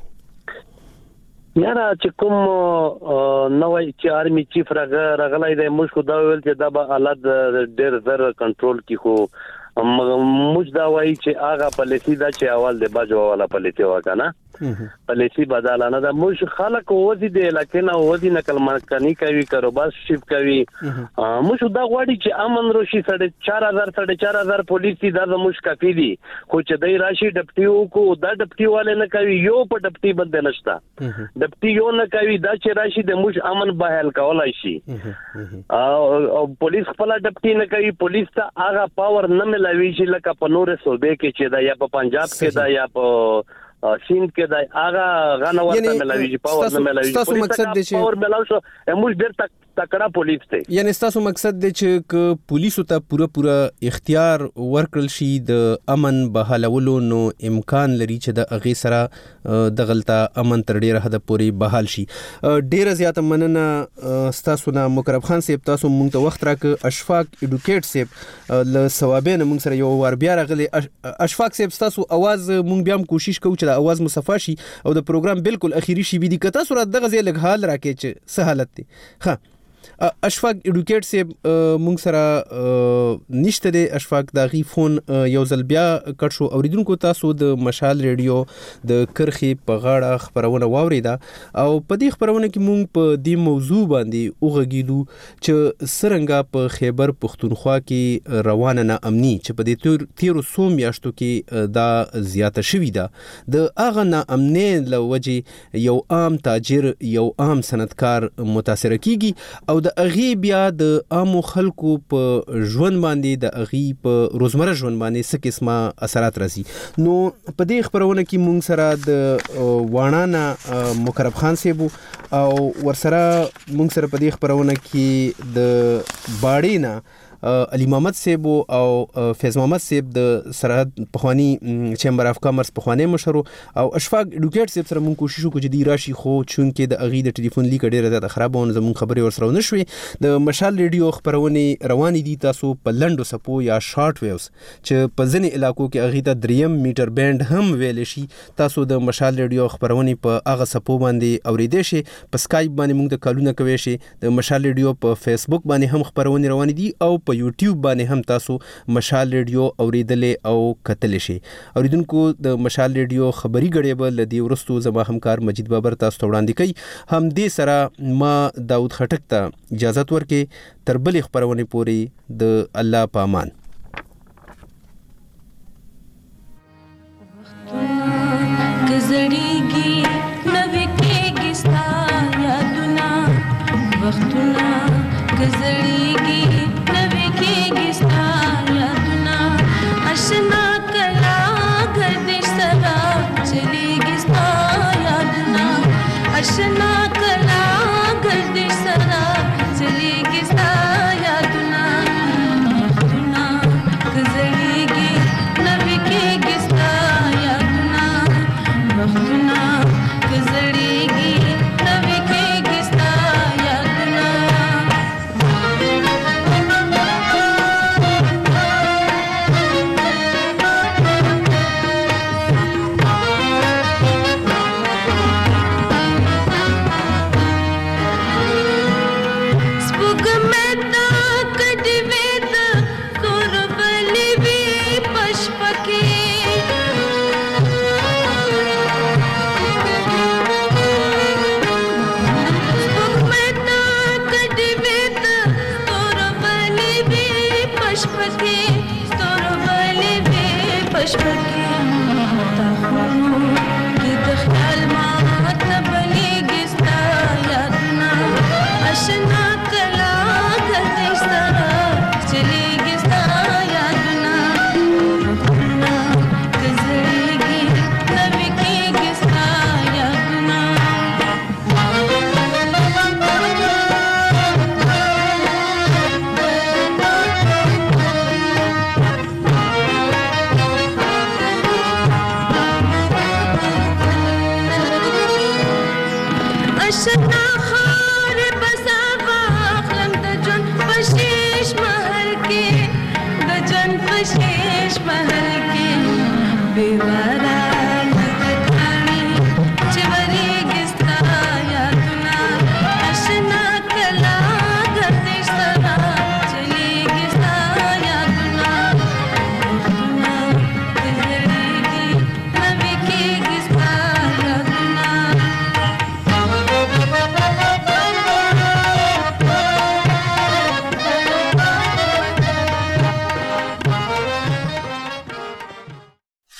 یاره چې کوم نوې چې آرمي چیف راغلی دی موږ خو دا ویل چې دا به حالات ډېر زر کنټرول کی خو موږ دا وایي چې هغه پالیسی دا چې اول د باجو والا پالیسی وکنه پالیسی بدلانه دا موږ خلک وځي د لکه نه وځي نقل مکانی کوي کاروبار شیف کوي موږ دا غواړي چې امن روشي چار هزار چار هزار پولیس دا موږ کافي دي خو چې دای راشي ډپټیو کو دا ډپټی والے نه کوي یو په ډپټی بد نشتا ډپټی یو نه کوي دا چې راشي د موږ امن بحال کولای شي او پولیس خپل ډپټی نه کوي پولیس ته هغه پاور نه ملوي چې لکه په نور صوبې کې چې دا یا په پنجاب کې دا یا په سیند کې دا هغه غنه ورته ملوي چې پاور نه ملوي تاسو مقصد دی چې پاور ملاو شو موږ ډېر تک تکړه پولیس دی یعنی تاسو مقصد دی چې پولیسو ته پوره پوره اختیار ورکړل شي د امن بحالولو نو امکان لري چې د اغه سره د غلطه امن تر ډیره حد پورې بحال شي ډیره زیاته مننه تاسو نه مقرب خان صاحب تاسو مونږ ته وخت راک اشفاق اډوکیټ صاحب ل ثوابین مونږ سره یو ور بیا راغلی اشفاق صاحب تاسو आवाज مونږ بیا هم کوشش کوو چې د आवाज مصفا شي او د پروګرام بالکل اخیری شي بي دي کته صورت دغه ځای لګ حال راکې چې څه حالت دي ها اشفاق اډوکیټ صاحب مونږ سره نشته دی اشفاق داغي فون یو ځل بیا کټ شو اوریدونکو تاسو د مشال ریډیو د کرخي په غاړه خبرونه واوریدا او په دې خبرونه کې مونږ په دې موضوع باندې اوغږیدو چې سرنګا په خیبر پختونخوا کې روانه نه امني چې په دې تیرو سو میاشتو کې دا زیاته شوې ده د اغه نه امني لوجه یو عام تاجر یو عام صنعتکار متاثر کیږي او د اغي بیا د عامو خلکو په ژوند باندې د اغي په روزمره ژوند باندې څه قسمه اثرات راځي نو په دې خبرونه کې مونږ سره د وانانا مقرب خان صاحب او ورسره مونږ سره په دې خبرونه کې د باړینا علي محمد صاحب او فیض محمد صاحب د سرحد پخوانی چیمبر اف کامرس پخوانی مشر او اشفاق اډوکیټ صاحب سره مونږ کوشش وکړو چې دی راشي خو چونکې د اغي د ټلیفون لیک ډیره زیاته خرابونه زمون خبري ورسره نشوي د مشال ریډیو خبرونه روانې دي تاسو په لندو سپو یا شارټ ویوز چې په ځینې علاقو کې اغي ته دریم میټر بند هم ویل شي تاسو د مشال ریډیو خبرونه په هغه سپو باندې اوریدئ شي په سکایپ باندې مونږ د کالونه کوي شي د مشال ریډیو په فیسبوک باندې هم خبرونه روانې دي او په یوټیوب باندې هم تاسو مشال ریډیو اوریدلې او کتل شي اوریدونکو د مشال ریډیو خبري غړي به لدی ورستو زما همکار مجید بابر تاسو ته وړاندې کوي هم دې سره ما داود خټک ته اجازه ورکړي تر بل خبرونه پوری د الله پامان گزړیږي نوې کېږي ستا یادونه وختونه گزړیږي نوې کېږي ستا یادونه آشنا کلا گردش سره چلیږي ستا یادونه آشنا کلا گردش سره چلیږي ستا یادونه وختونه گزړیږي نوې کېږي ستا یادونه وختونه گزړیږي نوې کېږي ستا یادونه बेवा